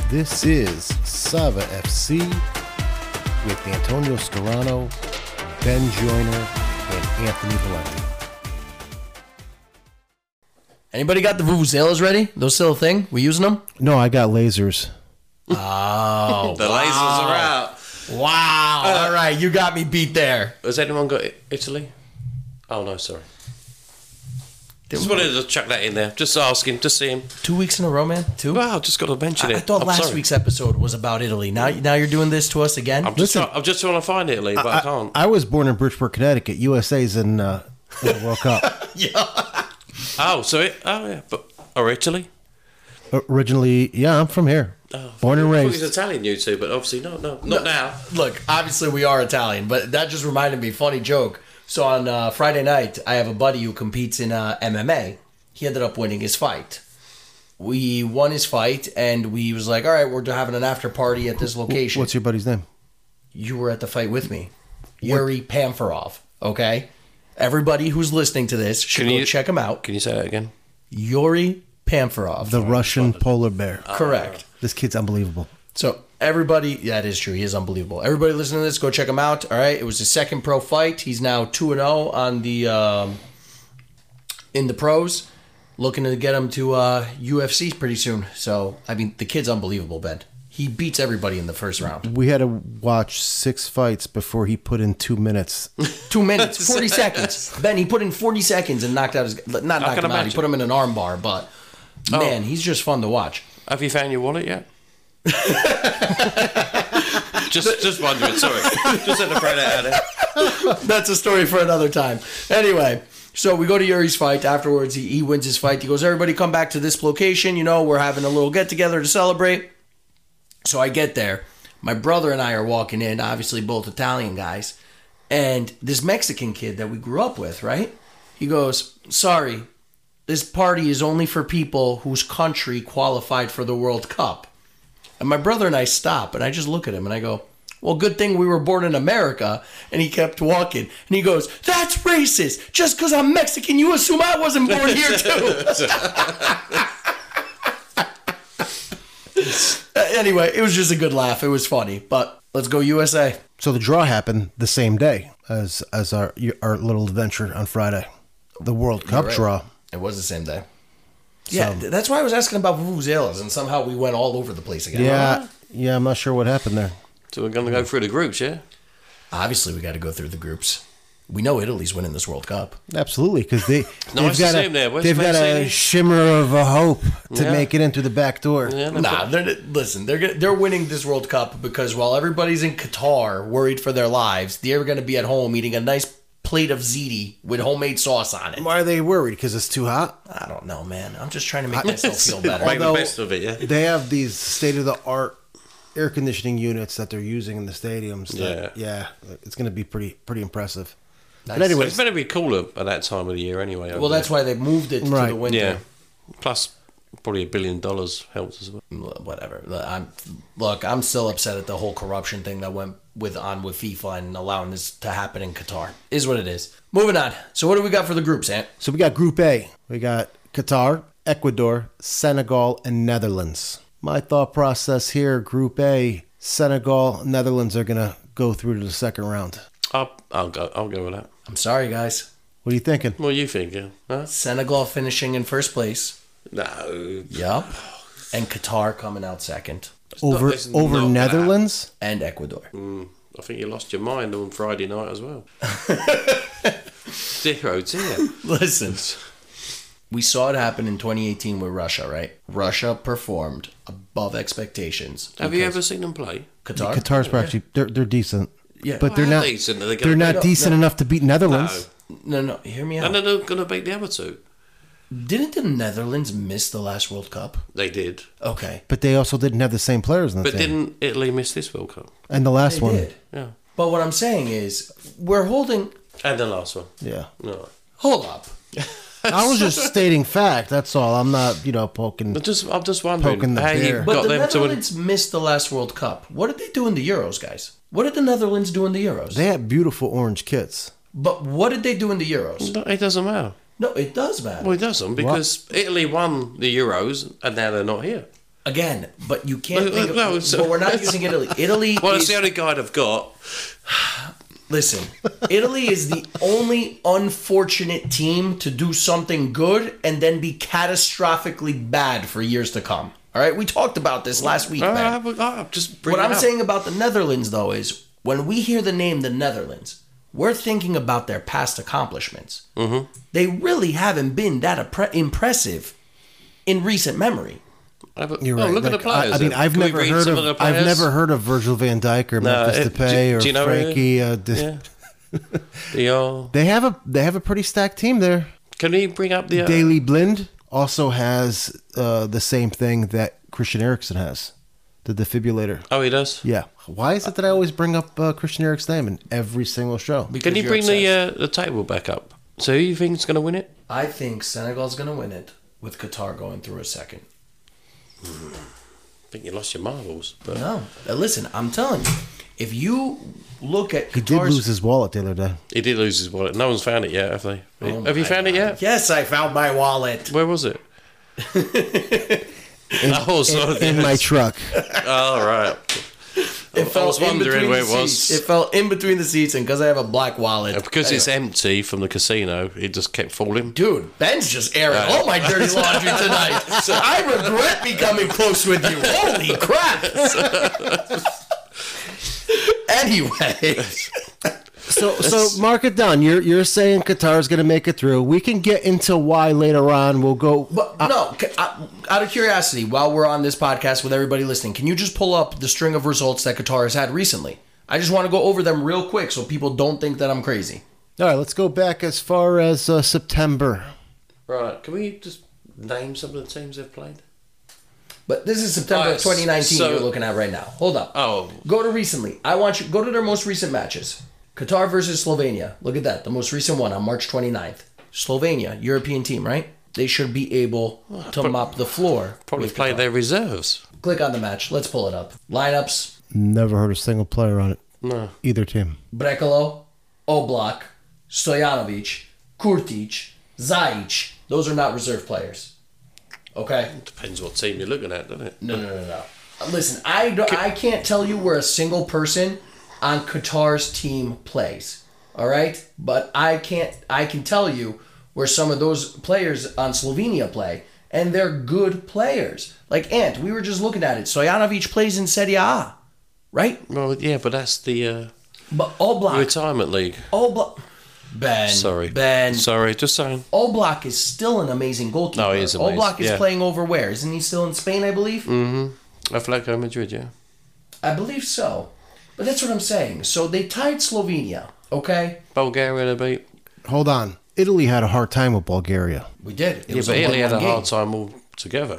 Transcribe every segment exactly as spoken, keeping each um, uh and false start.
This is Sava F C with Antonio Scarano, Ben Joyner, and Anthony Valenti. Anybody got the vuvuzelas ready? Those still a thing? We using them? No, I got lasers. Oh, the wow. lasers are out. Wow. Uh, All right, you got me beat there. Has anyone got Italy? Oh, no, sorry. Just wanted to chuck that in there. Just asking, just see him. Two weeks in a row, man? Two? Well, I've just got to mention I, it. I thought I'm last sorry. week's episode was about Italy. Now now you're doing this to us again? I'm just, Listen, try, I'm just trying to find Italy, but I, I can't. I was born in Bridgeport, Connecticut. U S A's in, uh, in the World Cup. Yeah. Oh, so it, oh yeah, but or Italy? Originally, yeah, I'm from here. Oh, Born and I thought raised. He's Italian, you two, but obviously no, no, not No. now. Look, obviously we are Italian, but that just reminded me, funny joke. So on uh, Friday night, I have a buddy who competes in uh, M M A. He ended up winning his fight. We won his fight, and we was like, all right, we're having an after party at this location. What's your buddy's name? You were at the fight with me. Yuri Pamfarov, okay? Everybody who's listening to this should Can go you- check him out. Can you say that again? Yuri Pamfarov. The Russian polar bear. Correct. This kid's unbelievable. So everybody, yeah, it is true. He is unbelievable. Everybody listening to this, go check him out. All right, it was his second pro fight. He's now two and zero on the um, in the pros. Looking to get him to uh, U F C pretty soon. So I mean, the kid's unbelievable, Ben. He beats everybody in the first round. We had to watch six fights before he put in two minutes. Two minutes, forty seconds. Ben, he put in forty seconds and knocked out his. Not knocked can him out. He imagine. put him in an arm bar, but man, he's just fun to watch. Have you found your wallet yet? just, just wondering. Sorry, just had to throw that out there. That's a story for another time. Anyway, so we go to Yuri's fight. Afterwards, he, he wins his fight. He goes, everybody come back to this location. You know, we're having a little get-together to celebrate. So I get there. My brother and I are walking in, obviously both Italian guys. And this Mexican kid that we grew up with, right? He goes, sorry, this party is only for people whose country qualified for the World Cup. And my brother and I stop, and I just look at him, and I go, well, good thing we were born in America. And he kept walking. And he goes, that's racist. Just because I'm Mexican, you assume I wasn't born here, too. Anyway, it was just a good laugh. It was funny. But let's go U S A. So the draw happened the same day as as our our little adventure on Friday. The World Cup right. draw. It was the same day. Yeah, th- that's why I was asking about vuvuzelas, and somehow we went all over the place again. Yeah, yeah, I'm not sure what happened there. So we're going to go through the groups, yeah? Obviously, we got to go through the groups. We know Italy's winning this World Cup. Absolutely, because they Nice they've to got see a, him there. Where's they've got a Mancini? shimmer of a hope to Yeah. make it into the back door. Yeah, no Nah, they're, listen, they're gonna- they're winning this World Cup because while everybody's in Qatar worried for their lives, they're going to be at home eating a nice plate of ziti with homemade sauce on it. Why are they worried? Because it's too hot. I don't know, man. I'm just trying to make myself feel better. Make the Although- best of it, yeah? They have these state of the art air conditioning units that they're using in the stadiums. That, yeah, it's going to be pretty pretty impressive. Nice. But anyway, It's better be cooler at that time of the year anyway. over Well, that's there. why they moved it to Right. the winter. Yeah. Plus, probably a billion dollars helps as well. Whatever. I'm look. I'm still upset at the whole corruption thing that went with on with FIFA and allowing this to happen in Qatar. Is what it is. Moving on. So what do we got for the groups, Ant? so we got Group A. We got Qatar, Ecuador, Senegal, and Netherlands. My thought process here: Group A, Senegal, Netherlands are going to go through to the second round. I'll, I'll go. I'll go with that. I'm sorry, guys. What are you thinking? What do you think? Yeah? Huh? Senegal finishing in first place. No. Yup. And Qatar coming out second. Over not- it's over not gonna Netherlands? And Ecuador. I think you lost your mind on Friday night as well. Zero, dear. Listen. We saw it happen in twenty eighteen with Russia, right? Russia performed above expectations. Have you because ever seen them play? Qatar? Qatar's actually they're they're decent. Yeah. But they're Well, not decent. Are they they're gonna not beat- decent enough to beat Netherlands. No. No, no, hear me out. And they're not going to beat the other two. Didn't the Netherlands miss the last World Cup? They did. Okay. But they also didn't have the same players in the But team. didn't Italy miss this World Cup? And the last They one. did. Yeah. But what I'm saying is, we're holding... And the last one. Yeah. No. Hold up. I was just stating fact, that's all. I'm not, you know, poking I'm just, I'm just wondering Poking the how bear. you But got the them to win. Netherlands missed the last World Cup. What did they do in the Euros, guys? What did the Netherlands do in the Euros? they had beautiful orange kits. But what did they do in the Euros? No, it doesn't matter. No, it does matter. Well, it doesn't because Italy won the Euros and now they're not here. Again, but you can't No, think of, no, so- but we're not using Italy. Italy Well, is, it's the only guide I've got. listen, Italy is the only unfortunate team to do something good and then be catastrophically bad for years to come. All right, we talked about this last week, Uh, man. I, I, just What I'm saying about the Netherlands, though, is when we hear the name the Netherlands, we're thinking about their past accomplishments. Mm-hmm. They really haven't been that impre- impressive in recent memory. You're well, right. look at Like, the players. I, I mean, then. I've Can we never read heard some of, the I've players? never heard of Virgil van Dijk or No, Memphis it- Depay do- or do you know, uh, Frankie. Uh, Dis- Yeah. the, uh, They have a they have a pretty stacked team there. can you bring up the... Uh, Daley Blind also has uh, the same thing that Christian Eriksen has, the defibrillator. Oh, he does? Yeah. Why is it that I always bring up uh, Christian Eriksen's name in every single show? Because Can you you're bring the obsessed. uh, the table back up? So who you think is going to win it? I think Senegal's going to win it with Qatar going through a second. I think you lost your marbles. But No. Now, listen, I'm telling you, if you look at He did Qatar's... lose his wallet the other day. He did lose his wallet. No one's found it yet, have they? Oh have you my found it God. yet? Yes, I found my wallet. Where was it? In, Oh, so in, in my truck. All right. It I was wondering where it was. Seats. It fell in between the seats, and because I have a black wallet. And because it's Anyway. empty from the casino, it just kept falling. Dude, Ben's just airing Right. all my dirty laundry tonight. So I regret becoming close with you. Holy crap! Anyway, So so mark it down. You're you're saying Qatar's going to make it through. We can get into why later on. We'll go. but no. ca- uh, Out of curiosity, while we're on this podcast with everybody listening, can you just pull up the string of results that Qatar has had recently? I just want to go over them real quick so people don't think that I'm crazy. All right, let's go back as far as uh, September. Right. Can we just name some of the teams they've played? But this is September Right, of twenty nineteen so- you're looking at right now. Hold up. Oh. Go to recently. I want you go to their most recent matches. Qatar versus Slovenia. Look at that. The most recent one on March twenty-ninth. Slovenia, European team, right? They should be able to mop the floor. Probably with played Qatar. their reserves. Click on the match. Let's pull it up. Lineups. Never heard a single player on it. No. Either team. Brekalo, Oblak, Stojanovic, Kurtic, Zajic. Those are not reserve players. Okay? Depends what team you're looking at, doesn't it? No, no, no, no. Listen, I don't, I can't tell you where a single person on Qatar's team plays. All right, but I can't. I can tell you where some of those players on Slovenia play, and they're good players. Like Ant, we were just looking at it. Stojanovic plays in Serie A, right? Well, yeah, but that's the uh, But Oblak, retirement league. Oblak, Ben, Sorry. Ben, Sorry, just saying. Oblak is still an amazing goalkeeper. No, he is amazing, Oblak is yeah. playing over where? Isn't he still in Spain? I believe. Atletico Madrid, yeah. I believe so. But that's what I'm saying. So they tied Slovenia, okay? Bulgaria to beat. Hold on. Italy had a hard time with Bulgaria. We did. It Yeah, was but a Italy had a one-one game. hard time all together.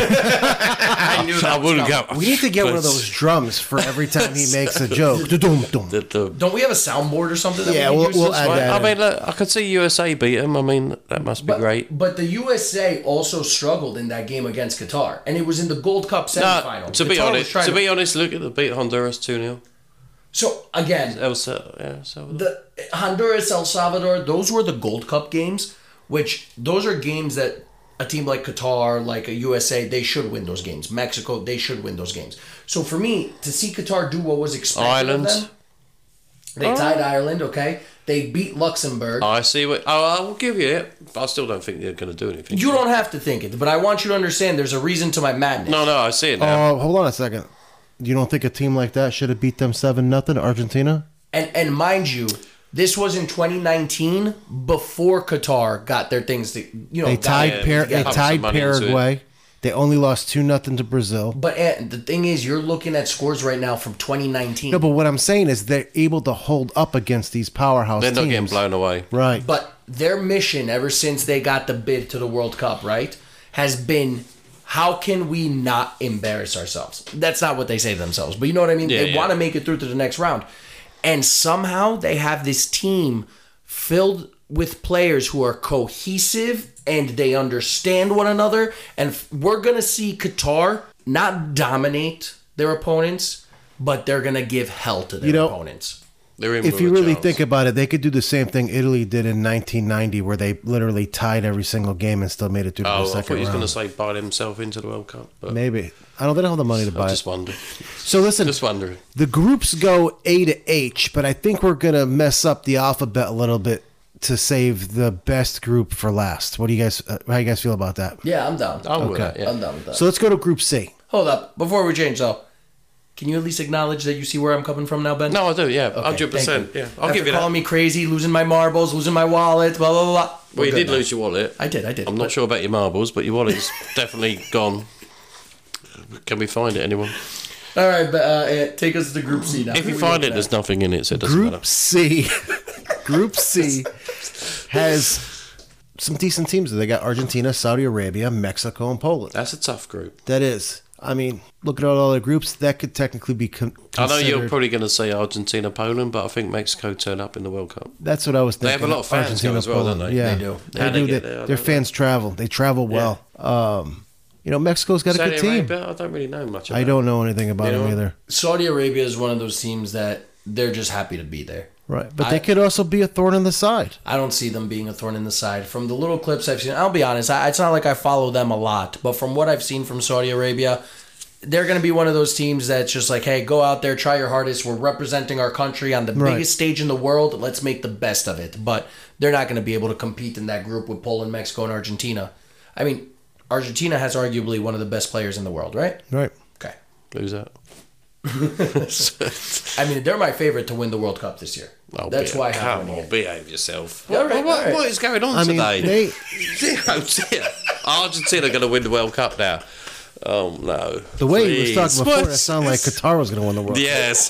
I knew I wouldn't go. We need to get one of those drums for every time he makes a joke. Dum, dum. The, the, Don't we have a soundboard or something? That Yeah, we we'll- can use we'll this? add Right, that I in. mean, look, I could see U S A beat them. I mean, that must be But, great. but the U S A also struggled in that game against Qatar, and it was in the Gold Cup semifinal. No, to be Qatar was honest, trying to be honest, look at the beat Honduras two nil. so again, El Sa- yeah, Salvador. the Honduras, El Salvador, those were the Gold Cup games, which those are games that a team like Qatar, like a U S A, they should win those games. Mexico, they should win those games. So for me, to see Qatar do what was expected Ireland. of them, they tied Ireland, okay? They beat Luxembourg. I see what. Oh, I will give you it. But I still don't think they're going to do anything. You don't have to think it, but I want you to understand there's a reason to my madness. No, no, I see it now. Oh, hold on a second. You don't think a team like that should have beat them seven nothing, Argentina? And and mind you, this was in twenty nineteen before Qatar got their things to you know. They got tied it Par- together. they pump tied some money into it. Paraguay. They only lost two nothing to Brazil. But Ant, the thing is, you're looking at scores right now from twenty nineteen. No, but what I'm saying is they're able to hold up against these powerhouse They're not teams. getting blown away. Right. But their mission, ever since they got the bid to the World Cup, right, has been how can we not embarrass ourselves? That's not what they say to themselves, but you know what I mean? Yeah, they yeah. want to make it through to the next round. And somehow they have this team filled with players who are cohesive and they understand one another. And f- we're going to see Qatar not dominate their opponents, but they're going to give hell to their You know, opponents. They're in if with you a really chance. think about it, they could do the same thing Italy did in nineteen ninety, where they literally tied every single game and still made it through to the Oh, I thought second he was going round. to say buy themselves into the World Cup. But Maybe. I don't. They don't have the money to I buy just it. wondered. So listen, Just wondering. the groups go A to H, but I think we're gonna mess up the alphabet a little bit to save the best group for last. What do you guys? Uh, how you guys feel about that? Yeah, I'm down. I'm with Okay. that, yeah. I'm down with that. So let's go to Group C. Hold up. Before we change, though, can you at least acknowledge that you see where I'm coming from now, Ben? No, I do, yeah. Okay, one hundred percent. thank you. Yeah, I'll After give you that. calling me crazy, losing my marbles, losing my wallet, blah, blah, blah, blah. We're Well, you good did now. lose your wallet. I did, I did. I'm but- not sure about your marbles, but your wallet's definitely gone. Can we find it, anyone? All right, but uh, eh, take us to Group C now. If Who you we find looking it, there's at? nothing in it, so it doesn't Group matter. C. Group C has some decent teams. They got Argentina, Saudi Arabia, Mexico, and Poland. That's a tough group. That is. I mean, looking at all the groups, that could technically be con- I know you're considered- probably going to say Argentina, Poland, but I think Mexico turn up in the World Cup. That's what I was They thinking. have a lot of fans go as well, don't they? Yeah, They do. They How they do. get They- there, I their don't fans travel. They travel well. Um, you know, Mexico's got a Saudi good team. Arabia, I don't really know much about I don't know anything about You them know? either. Saudi Arabia is one of those teams that they're just happy to be there. Right, but I- they could also be a thorn in the side. I don't see them being a thorn in the side. From the little clips I've seen, I'll be honest, I, it's not like I follow them a lot, but from what I've seen from Saudi Arabia, they're going to be one of those teams that's just like, hey, go out there, try your hardest. We're representing our country on the Right. biggest stage in the world. Let's make the best of it. But they're not going to be able to compete in that group with Poland, Mexico, and Argentina. I mean, Argentina has arguably one of the best players in the world, right? Right. Okay. Who's that? I mean, they're my favorite to win the World Cup this year. Oh, That's be- why I have Come them on, here. behave yourself. Yeah, What, right, what- right. what is going on I mean, today? they Oh dear. Argentina going to win the World Cup now. Oh no. the way he was talking before, it What's- sounded like Qatar was going to win the World Cup. Yes.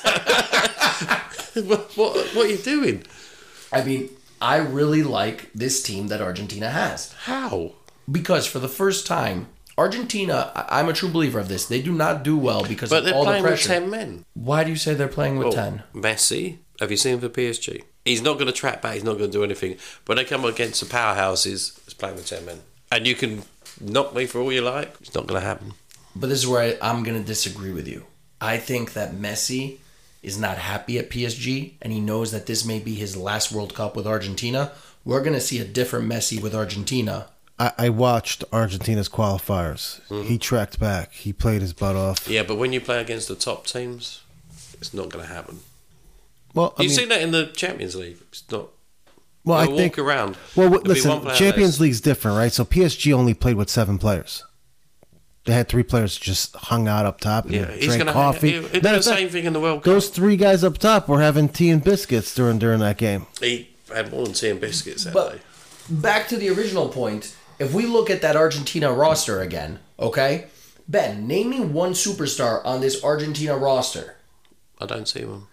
what, what, what are you doing? I mean, I really like this team that Argentina has. How? Because for the first time, Argentina, I- I'm a true believer of this. They do not do well because But of they're all the playing with pressure. ten men. Why do you say they're playing with Well, ten? Messi, have you seen him for P S G? He's not going to track back. He's not going to do anything. When they come against the powerhouses, it's playing with ten men. And you can knock me for all you like. It's not going to happen. But this is where I, I'm going to disagree with you. I think that Messi is not happy at P S G, and he knows that this may be his last World Cup with Argentina. We're going to see a different Messi with Argentina. I, I watched Argentina's qualifiers. Mm-hmm. He tracked back. He played his butt off. Yeah, but when you play against the top teams, it's not going to happen. Well, I You've mean, seen that in the Champions League. It's not. well, I They'll think. walk around. Well, There'll be listen, one player Champions less. League's different, right? So P S G only played with seven players. They had three players just hung out up top and Yeah, he's drank going to coffee. He'll, he'll do Matter the of fact, same thing in the World Cup. those three guys up top were having tea and biscuits during during that game. He had more than tea and biscuits that But day. back to the original point, if we look at that Argentina roster again, okay? Ben, name me one superstar on this Argentina roster. I don't see one.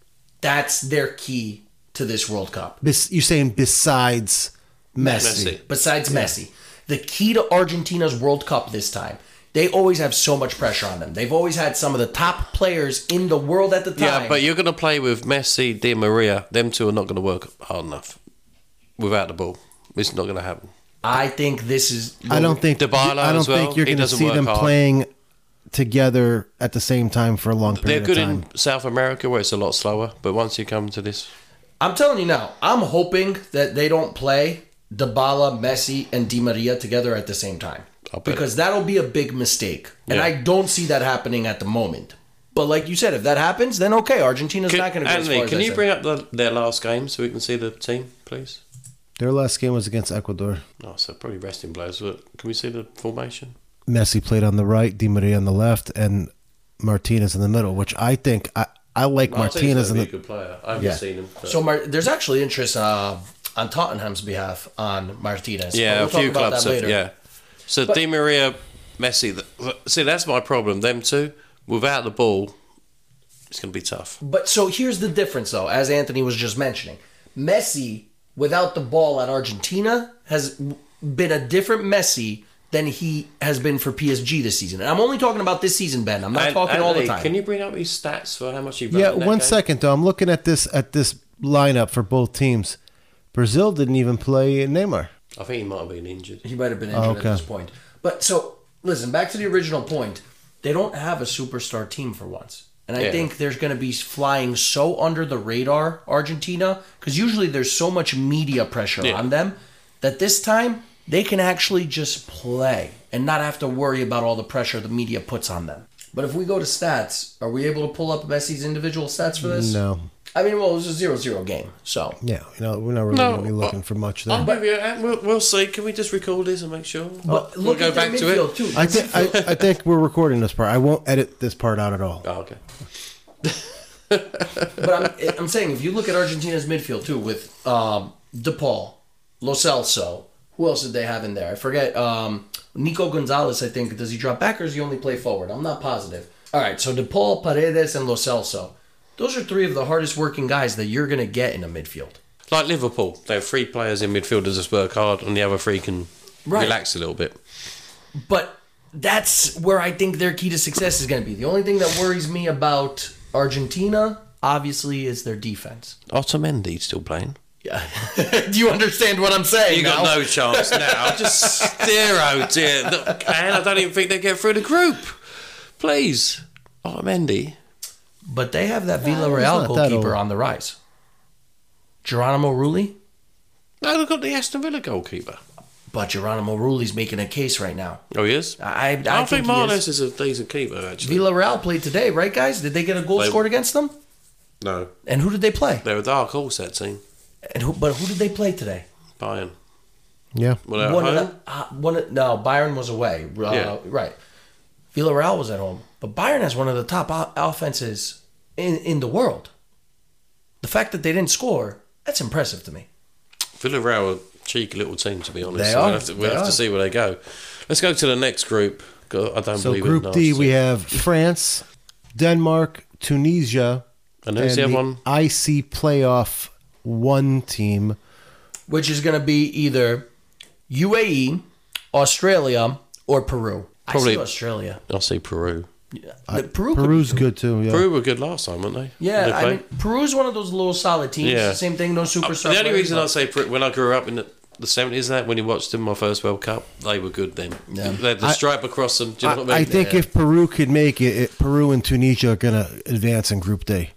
That's their key to this World Cup. Bes- you're saying besides Messi. Messi. Besides Messi. The key to Argentina's World Cup this time, they always have so much pressure on them. They've always had some of the top players in the world at the time. Yeah, but you're going to play with Messi, Di Maria. Them two are not going to work hard enough without the ball. It's not going to happen. I think this is... I don't think Dybala I don't as well, think you're he going to doesn't see work them hard. playing together at the same time for a long They're period good of time. in South America where it's a lot slower, but once you come to this, I'm telling you now, I'm hoping that they don't play Dybala, Messi, and Di Maria together at the same time. I'll bet Because that'll be a big mistake. And Yeah. I don't see that happening at the moment. But like you said, if that happens, then okay, Argentina's can, not going to go as Anthony, far as can I you said. bring up the, their last game so we can see the team, please? Their last game was against Ecuador. Oh, so probably resting blows. But can we see the formation? Messi played on the right, Di Maria on the left, and Martinez in the middle, which I think I, I like Martinez in be a the good player. I haven't Yeah. seen him. but- So Mar- there's actually interest uh, on Tottenham's behalf on Martinez. yeah, But we'll a few talk about clubs that have. later. Yeah. So Di Maria, Messi. The, see, that's my problem. Them two, without the ball, it's going to be tough. But so here's the difference, though, as Anthony was just mentioning. Messi, without the ball at Argentina, has been a different Messi than he has been for P S G this season. And I'm only talking about this season, Ben. I'm not And- talking all the Anthony, time. Can you bring up his stats for how much he? Yeah, in that one game? second though. I'm looking at this at this lineup for both teams. Brazil didn't even play Neymar. I think he might have been injured. He might have been injured Oh, okay. at this point. But so, listen, back to the original point. They don't have a superstar team for once. And I Yeah. think there's going to be flying so under the radar, Argentina, because usually there's so much media pressure Yeah. on them that this time they can actually just play and not have to worry about all the pressure the media puts on them. But if we go to stats, are we able to pull up Messi's individual stats for this? No. I mean, well, it was a zero zero game, so. Yeah, you know, we're not really No, going to be looking for much there. I'll give you a, we'll, we'll see. Can we just record this and make sure? But we'll look go at their back to midfield, it. too. I think I, I think we're recording this part. I won't edit this part out at all. Oh, okay. But I'm, I'm saying, if you look at Argentina's midfield, too, with um, DePaul, Lo Celso, who else did they have in there? I forget. Um, Nico Gonzalez, I think. Does he drop back or does he only play forward? I'm not positive. All right, so DePaul, Paredes, and Lo Celso. Those are three of the hardest working guys that you're going to get in a midfield. Like Liverpool, they have three players in midfield that just work hard, and the other three can Right. relax a little bit. But that's where I think their key to success is going to be. The only thing that worries me about Argentina, obviously, is their defense. Otamendi still playing. Yeah. Do you understand what I'm saying? You got now? no chance now. Just zero, dear. Look, and I don't even think they get through the group. Please, Otamendi. But they have that he's Villarreal not that goalkeeper old. on the rise. Geronimo Rulli? No, they've got the Aston Villa goalkeeper. But Geronimo Rulli's making a case right now. Oh, he is? I, I, I, think, think he Marnes is. is. a decent keeper, actually. Villarreal played today, right, guys? Did they get a goal They- scored against them? No, And who did they play? they're a dark horse, that team. And who, but who did they play today? Bayern. Yeah. Well, they're at One home. of the, uh, one of, no, Bayern was away. Uh, Yeah. Right. Villarreal was at home. But Bayern has one of the top o- offenses in, in the world. The fact that they didn't score, that's impressive to me. Villarreal are a cheeky little team, to be honest. They so are. We'll have, to, we'll They have are. to see where they go. Let's go to the next group. God, I don't So believe Group it. D, we have France, Denmark, Tunisia, And who's the other the one? I C playoff one team. Which is going to be either U A E, Australia, or Peru. Probably- I see Australia. I'll say Peru. The Peru could Peru's be- good too. Yeah. Peru were good last time, weren't they? Yeah, They I played? mean, Peru's one of those little solid teams. Yeah. Same thing, no super the only reason I say Peru, when I grew up in the, the seventies, that when you watched them, my first World Cup, they were good then. Yeah. They had the I- stripe across them. Do you know I, what I I mean? think if Peru could make it, it, Peru and Tunisia are going to advance in Group D.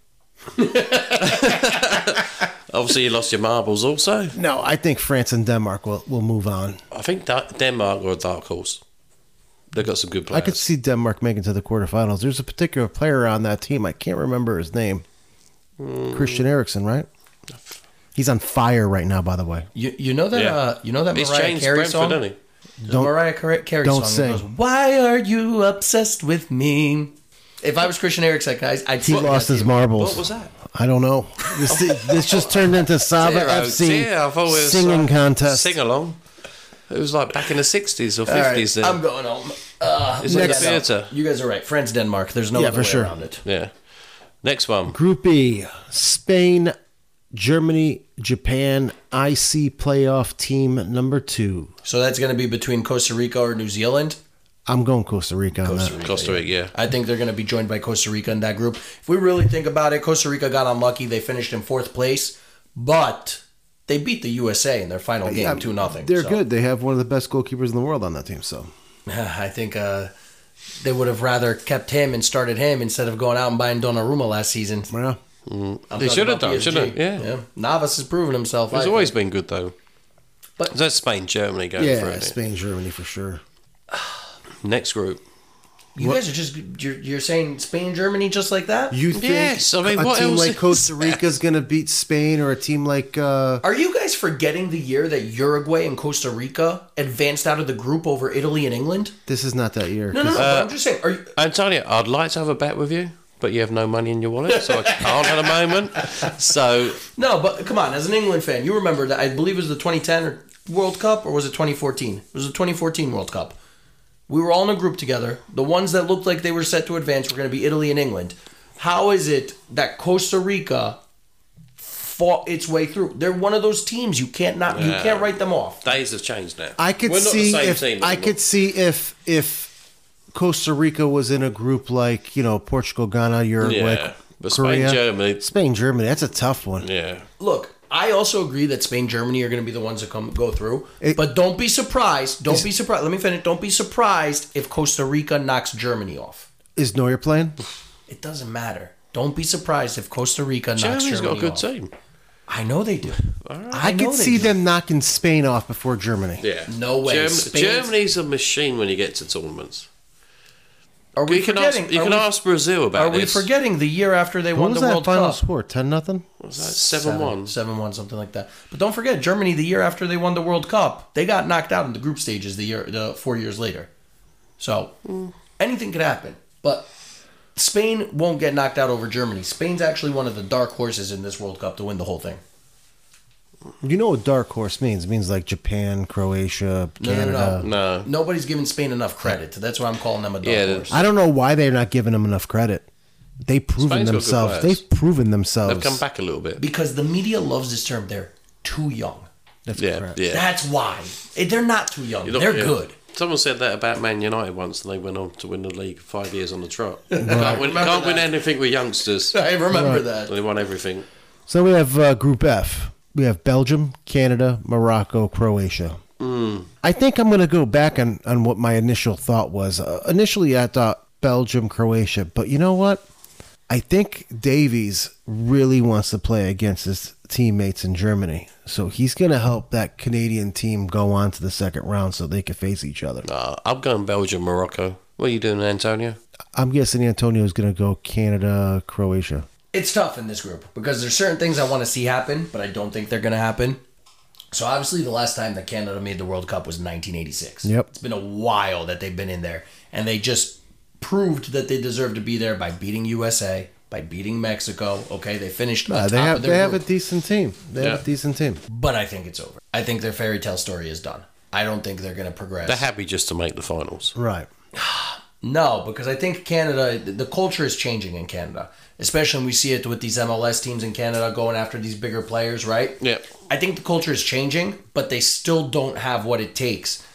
Obviously, you lost your marbles also. No, I think France and Denmark will, will move on. I think Da- Denmark are a dark horse. They've got some good players. I could see Denmark making to the quarterfinals. There's a particular player on that team. I can't remember his name. Hmm. Christian Eriksen, right? He's on fire right now, by the way. You you know that Yeah. uh, you know that He's Mariah changed Carey Brentford, song. hasn't he? There's a Don't- Mariah Carey Carey don't song. that sing. goes, Why are you obsessed with me? If I was Christian Eriksen, guys, I'd He sing lost that his to you. marbles. What was that? I don't know. This, this just turned into Saba Zero, F C zero. I thought it was, singing uh, contest. Sing along. It was like back in the sixties or All right, fifties. then. I'm going home. Uh, It's but like yeah, a no, theatre. You guys are right. France, Denmark. There's no Yeah, other for way sure. around it. Yeah. Next one. Group E, Spain, Germany, Japan, I C playoff team number two. So that's going to be between Costa Rica or New Zealand. I'm going Costa Rica on Costa that. Rica. Costa Rica, yeah. I think they're going to be joined by Costa Rica in that group. If we really think about it, Costa Rica got unlucky. They finished in fourth place, but they beat the U S A in their final game, Yeah, two nothing. They're good. They have one of the best goalkeepers in the world on that team. So I think uh, they would have rather kept him and started him instead of going out and buying Donnarumma last season. yeah. I'm They talking should have about done, P S G. shouldn't they? Yeah. Navas has proven himself. It's I always think. been good, though. But- But that's Spain, Germany going Yeah, through it. Spain, Germany for sure. Next group. You guys are just you're, you're saying Spain, Germany, just like that. You think Yes, I mean, a what team else like is Costa there? Rica is going to beat Spain, or a team like uh, Are you guys forgetting the year that Uruguay and Costa Rica advanced out of the group over Italy and England? this is not that year? No, no, no. 'cause but I'm just saying. Are you, Antonio, I'd like to have a bet with you, but you have no money in your wallet, so I can't at the moment. So, no, but come on. As an England fan, you remember that I believe it was the twenty ten World Cup, or was it twenty fourteen? It was the twenty fourteen World Cup. We were all in a group together. The ones that looked like they were set to advance were going to be Italy and England. How is it that Costa Rica fought its way through? They're one of those teams you can't not you Yeah. can't write them off. days have changed now. I could We're not see the same if team I anymore. could see if if Costa Rica was in a group like, you know, Portugal, Ghana, Uruguay, Yeah, but Spain, Korea, Germany, Spain, Germany. That's a tough one. yeah. Look, I also agree that Spain, Germany are going to be the ones that come go through. It- but don't be surprised. Don't be surprised. Let me finish. Don't be surprised if Costa Rica knocks Germany off. Is Neuer playing? It doesn't matter. Don't be surprised if Costa Rica knocks Germany's Germany got a good off. team. I know they do. I know could they see do. them knocking Spain off before Germany. Yeah. No way. Germ- Spain's- Germany's a machine when you get to tournaments. Are we You can forgetting? ask, you are can we, ask Brazil about are we this. forgetting the year after they What won was the that World final Cup? score? ten nothing? What was that? seven one. seven one, something like that. But don't forget, Germany, the year after they won the World Cup, they got knocked out in the group stages the year, the four years later. So anything could happen. But Spain won't get knocked out over Germany. Spain's actually one of the dark horses in this World Cup to win the whole thing. You know what dark horse means? It means like Japan, Croatia, No, no, Canada. no. No. Nobody's giving Spain enough credit. That's why I'm calling them a dark Yeah, horse. I don't know why they're not giving them enough credit. They've proven Spain's got good themselves. players. They've proven themselves. They've come back a little bit. Because the media loves this term. They're too young. That's Yeah, correct. yeah. That's why. Eh, They're not too young. You know, They're yeah. good. Someone said that about Man United once, and they went on to win the league five years on the trot. Can't, win, Remember can't win that. anything with youngsters. I remember Right. that. They won everything. So we have uh, Group F. We have Belgium, Canada, Morocco, Croatia. Mm. I think I'm going to go back on, on what my initial thought was. Uh, initially, I thought Belgium, Croatia. But you know what? I think Davies really wants to play against his teammates in Germany. So he's going to help that Canadian team go on to the second round so they can face each other. Uh, I'm going Belgium, Morocco. What are you doing, Antonio? I'm guessing Antonio's going to go Canada, Croatia. It's tough in this group because there's certain things I want to see happen, but I don't think they're going to happen. So obviously the last time that Canada made the World Cup was nineteen eighty-six. Yep. It's been a while that they've been in there, and they just proved that they deserve to be there by beating U S A, by beating Mexico. Okay, they finished Uh, on they top have of they their have a group. decent team. They have Yeah. a decent team. But I think it's over. I think their fairy tale story is done. I don't think they're going to progress. They're happy just to make the finals. Right. No, because I think Canada, the culture is changing in Canada. Especially when we see it with these M L S teams in Canada going after these bigger players, right? Yeah. I think the culture is changing, but they still don't have what it takes.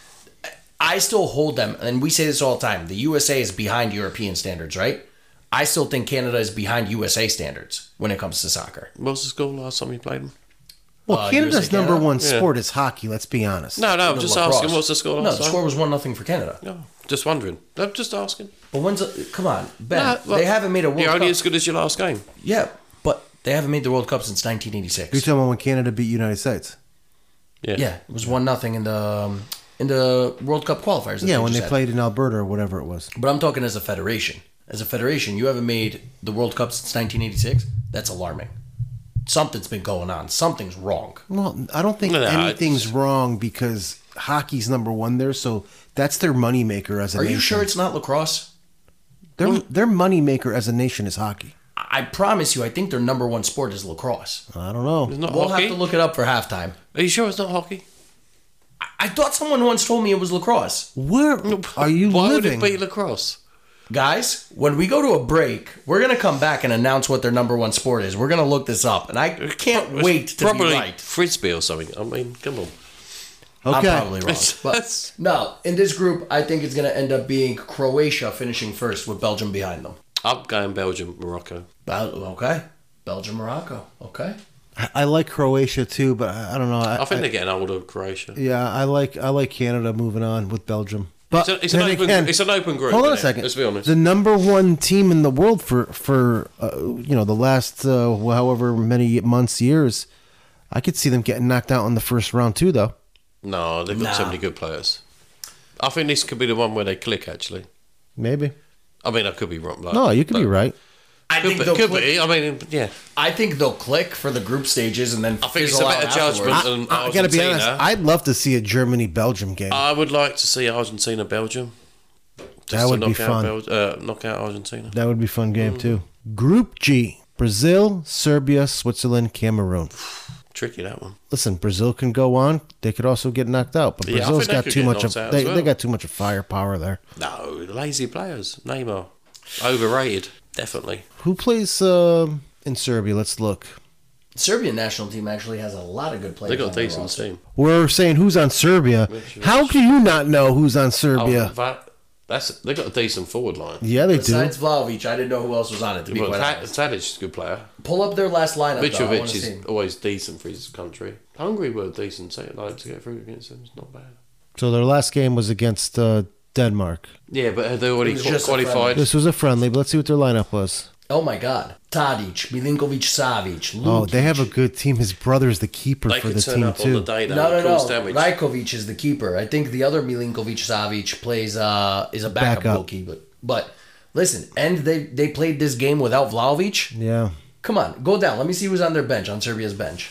I still hold them, and we say this all the time, the U S A is behind European standards, right? I still think Canada is behind U S A standards when it comes to soccer. What was the score last time you played them? Well, Uh, Canada's U S A, number Canada? one Yeah. sport is hockey. Let's be honest. No, no, I'm The just lacrosse. asking what's the score No, last the time? score was one nothing for Canada. No, just wondering. I'm just asking. But when's the, come on, Ben, No, well, they haven't made a World You're only Cup. as good as your last game. Yeah, but they haven't made the World Cup since nineteen eighty-six. You're talking about when Canada beat United States. Yeah. Yeah, it was one nothing in the um, in the World Cup qualifiers. that Yeah, when just they had. played in Alberta or whatever it was. But I'm talking as a federation. As a federation, you haven't made the World Cup since nineteen eighty-six. That's alarming. Something's been going on. Something's wrong. Well, I don't think No, no, anything's it's- wrong because hockey's number one there, so that's their moneymaker as a Are nation. you sure it's not lacrosse? Their, their moneymaker as a nation is hockey. I I promise you, I think their number one sport is lacrosse. I don't know. It's not We'll hockey. have to look it up for halftime. Are you sure it's not hockey? I, I thought someone once told me it was lacrosse. Where are you Why living? would it be lacrosse? Guys, when we go to a break, we're going to come back and announce what their number one sport is. We're going to look this up, and I can't wait to Probably be right. frisbee or something. I mean, come on. I'm Okay. probably wrong. It's- But that's- no, in this group, I think it's going to end up being Croatia finishing first with Belgium behind them. I'm going Belgium, Morocco. Bel- okay. Belgium, Morocco. Okay. I, I like Croatia too, but I, I don't know. I, I think I- they're getting older, Croatia. yeah, I like I like Canada moving on with Belgium. But It's, a, it's, an then open, again, it's an open group. hold on a isn't it? second. Let's be honest. The number one team in the world for for uh, you know the last uh, however many months years, I could see them getting knocked out in the first round too, though. No, they've got so Nah. many good players. I think this could be the one where they click, actually. Maybe. I mean, I could be wrong. Like, No, you could be but- right. I Could, think be, they'll could click, be. I mean, yeah. I think they'll click for the group stages and then I think it's fizzle a out better judgment afterwards. than I, I gotta be honest. Argentina. I'd love to see a Germany Belgium game. I would like to see Argentina, Belgium. Just That to would be knock out fun. Bel- uh, knock out Argentina. That would be a fun game too. Group G: Brazil, Serbia, Switzerland, Cameroon. Tricky, that one. Listen, Brazil can go on. They could also get knocked out, but Yeah, I Brazil's think they got could too get much of knocked out they, as well. they got too much of firepower there. No, lazy players. Neymar. Overrated. Definitely. Who plays uh, in Serbia? Let's look. Serbian national team actually has a lot of good players. They got on a their decent roster. team. We're saying who's on Serbia. How can you not know who's on Oh, Serbia? that, that's they got a decent forward line. Yeah, they do. Besides Vlahovic, I didn't know who else was on it. To be Well, quite Ta- honest. Tadic is a good player. Pull up their last lineup. though. I Mitrovic wanna is see. always decent for his country. Hungary were decent, so like to get through against them. It's not bad. So their last game was against uh, Denmark. Yeah, but had they already It was qual- just a qualified? This was a friendly, but let's see what their lineup was. Oh my God. Tadic, Milinkovic Savic, Lukic. Oh, they have a good team. His brother's the keeper They for could the turn team, up on too. the day, though. No, no, and no. cause damage. Rajkovic is the keeper. I think the other Milinkovic Savic plays uh is a backup, Backup. goalkeeper. But listen, and they they played this game without Vlahovic. Yeah. Come on, go down. Let me see who's on their bench, on Serbia's bench.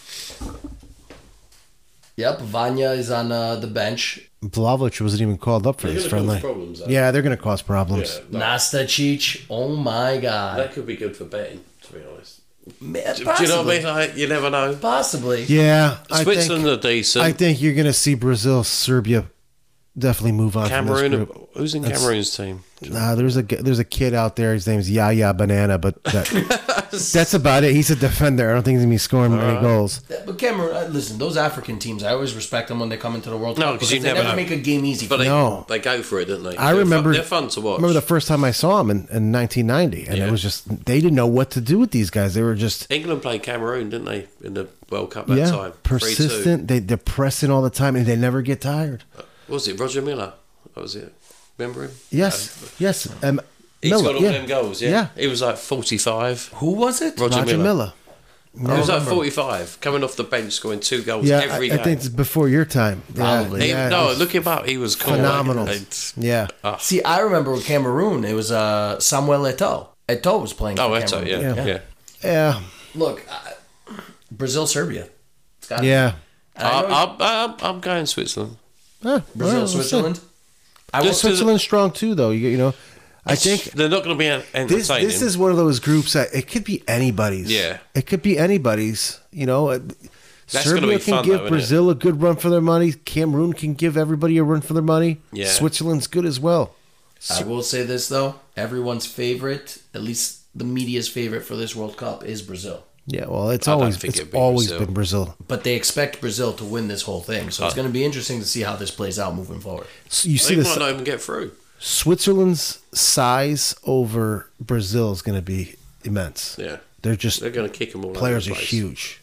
Yep, Vanya is on uh, the bench. Vlahovic wasn't even called up for They're this gonna friendly. cause problems, though. Yeah, they're going to cause problems. Yeah, no, Nastacic, oh my God. that could be good for betting, to be honest. Man, Do, do you know what I mean? Like, you never know. Possibly. Yeah, I Switzerland think, are decent. I think you're going to see Brazil, Serbia definitely move on from this Cameroon. group. Who's in That's- Cameroon's team? Nah, there's a there's a kid out there. His name's Yaya Banana, but that, that's about it. He's a defender. I don't think he's gonna be scoring many goals. But Cameroon, uh, listen, those African teams, I always respect them when they come into the World No, Cup 'cause because you they never never know. make a game easy. But For they, them. No. they go for it, don't they? I They're remember. Fun, they're fun to watch. Remember the first time I saw him in, in nineteen ninety, and Yeah. it was just they didn't know what to do with these guys. They were just England played Cameroon, didn't they, in the World Cup that yeah time? three two. persistent. They they're pressing all the time, and they never get tired. What was it? Roger Miller? What was it? Remember him? Yes, yes. Um, He's Miller, got all yeah. them goals, yeah. Yeah. He was like forty-five. Who was it? Roger, Roger Miller. Miller. He was like remember. forty-five, coming off the bench, scoring two goals Yeah, I, every I game. think it's before your time. Probably. He- Yeah, no, yeah, look him up. He was cool. phenomenal. Like, it's- Yeah. ah. See, I remember with Cameroon, it was uh, Samuel Eto'o. Eto'o was playing Oh, for Eto, Cameroon. yeah, Yeah. yeah. Yeah. Look, uh, Brazil, Serbia. It's got Yeah. And I know I, I, I'm, I'm going Switzerland. Huh, Brazil, well, we'll see. Switzerland. I will, Just to- Switzerland's strong too, though. You, you know, I think they're not going to be en- this entertaining. this is one of those groups that it could be anybody's. Yeah. it could be anybody's. You know, Uh, That's Serbia gonna be can fun, give though, isn't it? Brazil a good run for their money. Cameroon can give everybody a run for their money. Yeah. Switzerland's good as well. I will say this, though. Everyone's favorite, at least the media's favorite for this World Cup, is Brazil. Yeah, well, it's I don't always think it's it'd be always Brazil. been Brazil. But they expect Brazil to win this whole thing. So it's Uh, going to be interesting to see how this plays out moving forward. So you see They this. might not even get through. Switzerland's size over Brazil is going to be immense. Yeah. They're just They're going to kick them all players are over the place. huge.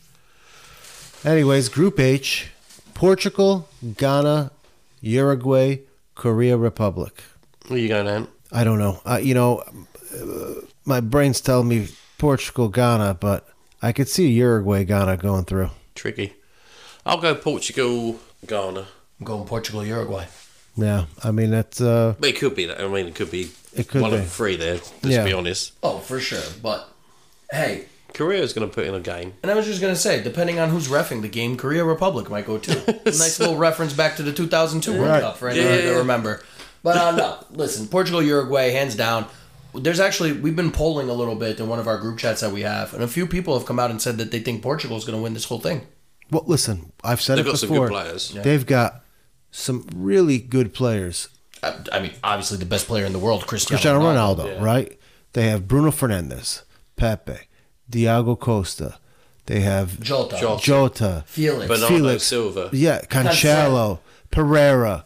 Anyways, Group H: Portugal, Ghana, Uruguay, Korea Republic. Where you going, Ant? I don't know. Uh, you know, uh, my brain's telling me Portugal, Ghana, but I could see Uruguay, Ghana going through. Tricky. I'll go Portugal, Ghana. I'm going Portugal, Uruguay. Yeah, I mean that's uh, But it could be that. I mean, it could be It could one be. of the three there, let's Yeah. be honest. Oh, for sure. But, hey, Korea's going to put in a game. and I was just going to say, depending on who's reffing the game, Korea Republic might go too. A nice little reference back to the two thousand two World Right. Cup for anyone Yeah, yeah, to yeah. remember. But uh, no, listen, Portugal, Uruguay, hands down. There's actually, we've been polling a little bit in one of our group chats that we have, and a few people have come out and said that they think Portugal is going to win this whole thing. well. Listen, I've said They've it got some before. good players. They've got some really good players. I, I mean, obviously the best player in the world, Cristiano, Cristiano Ronaldo, yeah. right? They have Bruno Fernandes, Pepe, Diago Costa. They have Jota, Jota. Jota, Felix, Bernardo Felix. Silva. yeah, Cancelo, Pereira,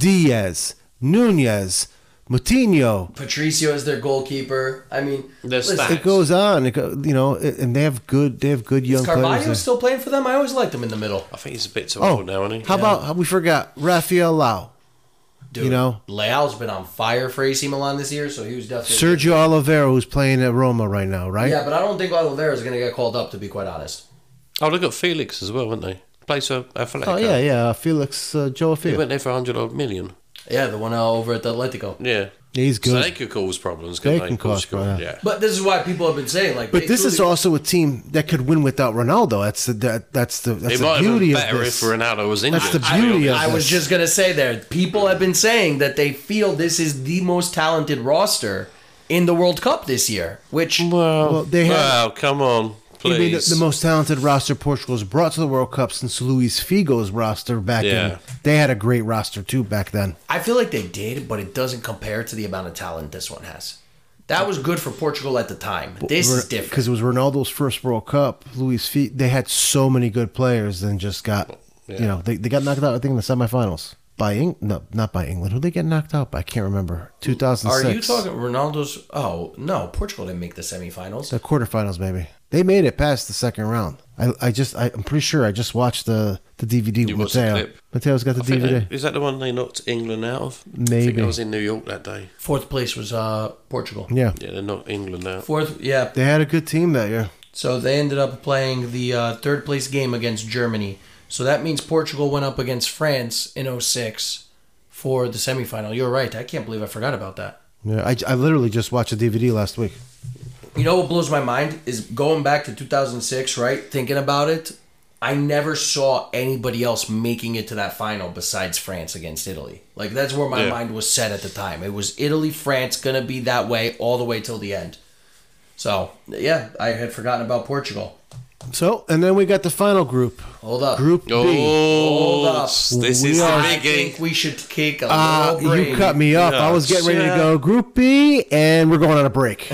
Diaz, Nunez, Moutinho. Patricio is their goalkeeper. I mean, They're listen, stacked. It goes on, it go, you know, and they have good. They have good young is Carvalho players. there. still playing for them? I always liked him in the middle. I think he's a bit too Oh, old now, isn't he? how about how we forgot Rafael Lau? Dude, You know? Leao's been on fire for A C Milan this year, so he was definitely Sergio Oliveira, who's playing at Roma right now, right? Yeah, but I don't think Oliveira is going to get called up, to be quite honest. Oh, they got Felix as well, haven't they? Plays for Atletico. Oh yeah, yeah. Felix uh, Joe He Felix. went there for one hundred odd million. Yeah, the one uh, over at the Atletico. Yeah. He's So good. they could cause problems, couldn't They they? can cause Portugal? problems, Yeah. But this is why people have been saying, like, But they this is truly- also a team that could win without Ronaldo. That's the that, that's the that's It the might have beauty been of better this. if Ronaldo was injured. That's the to be beauty of honest. I was this. just going to say there, people have been saying that they feel this is the most talented roster in the World Cup this year, which Well, Well, they have- well, come on, I mean, the, please. the most talented roster Portugal has brought to the World Cup since Luis Figo's roster back Yeah. in. They had a great roster too back then. I feel like they did, but it doesn't compare to the amount of talent this one has. That was good for Portugal at the time. This is different. because it was Ronaldo's first World Cup. Luis Figo, they had so many good players, and just got Yeah. you know they, they got knocked out. I think in the semifinals by Eng- no not by England. Who they get knocked out by? I can't remember. Two thousand six. Are you talking Ronaldo's? Oh no, Portugal didn't make the semifinals. The quarterfinals, maybe. They made it past the second round. I, I just I, I'm pretty sure I just watched the, the D V D You with watched the Mateo. clip? Mateo's got the I think D V D. they- is that the one they knocked England out of? I think Maybe. I was in New York that day. Fourth place was uh, Portugal. Yeah, Yeah, they knocked England out. Fourth, yeah. they had a good team that year. So they ended up playing the uh, third place game against Germany. So that means Portugal went up against France in oh six for the semifinal. You're right. I can't believe I forgot about that. Yeah, I, I literally just watched the D V D last week. You know what blows my mind is going back to two thousand six, right? Thinking about it, I never saw anybody else making it to that final besides France against Italy. Like, that's where my Yeah. mind was set at the time. It was Italy, France, going to be that way all the way till the end. So, yeah, I had forgotten about Portugal. So, and then we got the final group, Hold up. Group B. Oh, Hold up. this We is the are- I biggie. think we should take a Uh, little break. you cut me off. I was getting ready to Yeah. go Group B, and we're going on a break.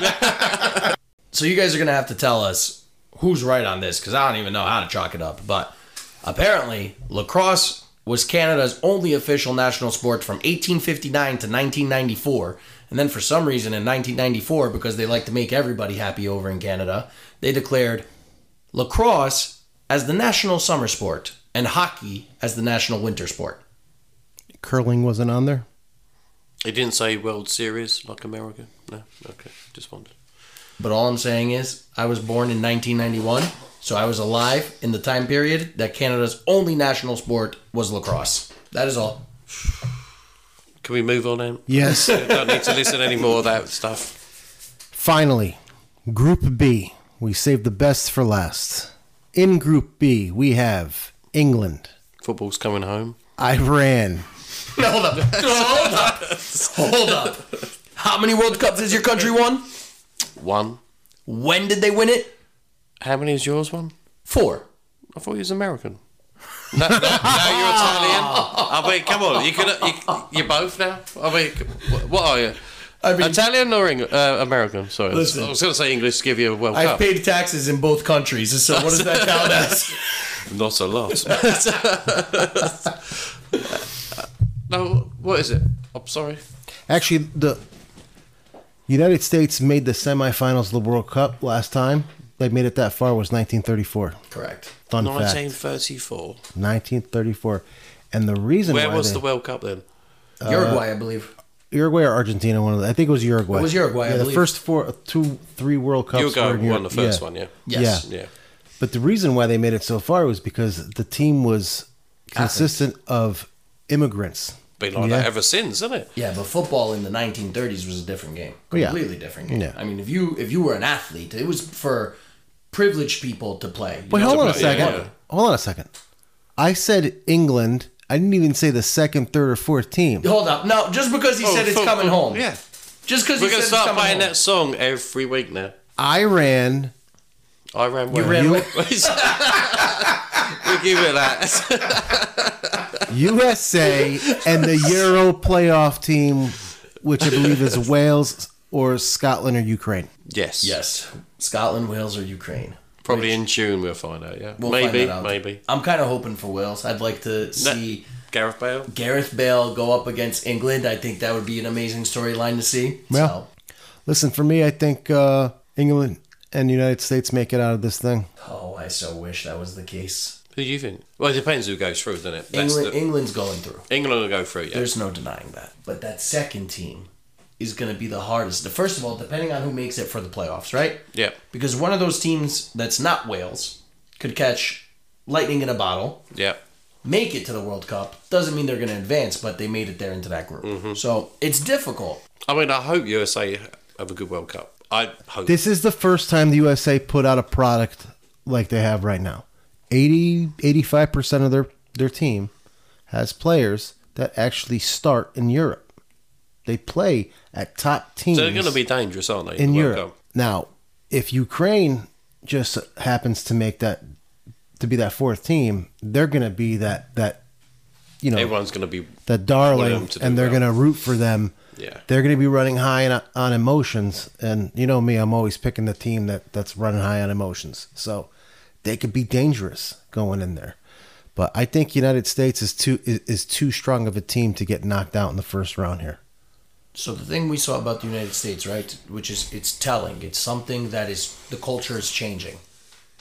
So you guys are going to have to tell us who's right on this, because I don't even know how to chalk it up. But apparently, lacrosse was Canada's only official national sport from eighteen fifty-nine to nineteen ninety-four. And then for some reason in nineteen ninety-four, because they like to make everybody happy over in Canada, they declared lacrosse as the national summer sport and hockey as the national winter sport. Curling wasn't on there. He didn't say World Series like America. No, okay, just wondered. But all I'm saying is, I was born in nineteen ninety-one, so I was alive in the time period that Canada's only national sport was lacrosse. That is all. Can we move on then? Yes. I don't need to listen any more of that stuff. Finally, Group B. We saved the best for last. In Group B, we have England, Football's coming home. Iran, Hold up. Hold up. Hold up. How many World Cups has your country won? One. When did they win it? How many is yours one? Four. I thought he was American. No, no, now you're Italian. I mean, come on, you could you, you're both now. I mean, what are you? I mean, Italian or Eng- uh, American? Sorry, Listen. I was going to say English to give you a World I've Cup. paid taxes in both countries, so what does that count as? Not a lot. No, what is it? I'm sorry. Actually, the United States made the semifinals of the World Cup last time. They made it that far was nineteen thirty-four. Correct. Fun nineteen fact. thirty-four. nineteen thirty-four. And the reason Where why was they, the World Cup then? Uruguay, I believe. Uruguay or Argentina, one of the, I think it was Uruguay. It was Uruguay, I Yeah, the believe. first four, two, three World Cups Uruguay were in won Ur- the first yeah. one, yeah. Yes. Yeah. But the reason why they made it so far was because the team was consistent of immigrants. Been like Yeah. that ever since, isn't it? Yeah, but football in the nineteen thirties was a different game. Yeah. Completely different game. Yeah. I mean, if you if you were an athlete, it was for privileged people to play. You Wait, know, hold on a yeah, second. yeah. Hold on a second. I said England. I didn't even say the second, third, or fourth team. Hold up. No, just because he Oh, said it's fo- coming fo- home. Yeah. Just because he We're said going to it's start coming playing home. that song every week now. Iran, I ran You well. ran You- away. we give it that. U S A, and the Euro playoff team, which I believe is Wales or Scotland or Ukraine. Yes. Yes. Scotland, Wales, or Ukraine. Probably in June we'll find out, yeah. We'll maybe, find that out. maybe. I'm kind of hoping for Wales. I'd like to see Gareth Bale? Gareth Bale go up against England. I think that would be an amazing storyline to see. Yeah. So, Listen, for me, I think uh, England and the United States make it out of this thing. oh, I so wish that was the case. Who do you think? Well, it depends who goes through, doesn't it? That's England, the, England's going through. England will go through, yeah. There's no denying that. But that second team is going to be the hardest. The First of all, depending on who makes it for the playoffs, right? Yeah. Because one of those teams that's not Wales could catch lightning in a bottle, Yeah. make it to the World Cup. Doesn't mean they're going to advance, but they made it there into that group. Mm-hmm. So it's difficult. I mean, I hope U S A have a good World Cup. I hope. This is the first time the U S A put out a product like they have right now. eighty, eighty-five percent of their, their team has players that actually start in Europe. They play at top teams So they're going to be dangerous, aren't they? in the World Europe. Cup? Now, if Ukraine just happens to make that to be that fourth team, they're going to be that that you know Everyone's going to be. that wanting darling, them to do and they're well. going to root for them. Yeah. They're going to be running high on, on emotions, and you know me, I'm always picking the team that, that's running high on emotions. So they could be dangerous going in there. But I think United States is too is, is too strong of a team to get knocked out in the first round here. So the thing we saw about the United States, right, which is it's telling. It's something that is the culture is changing.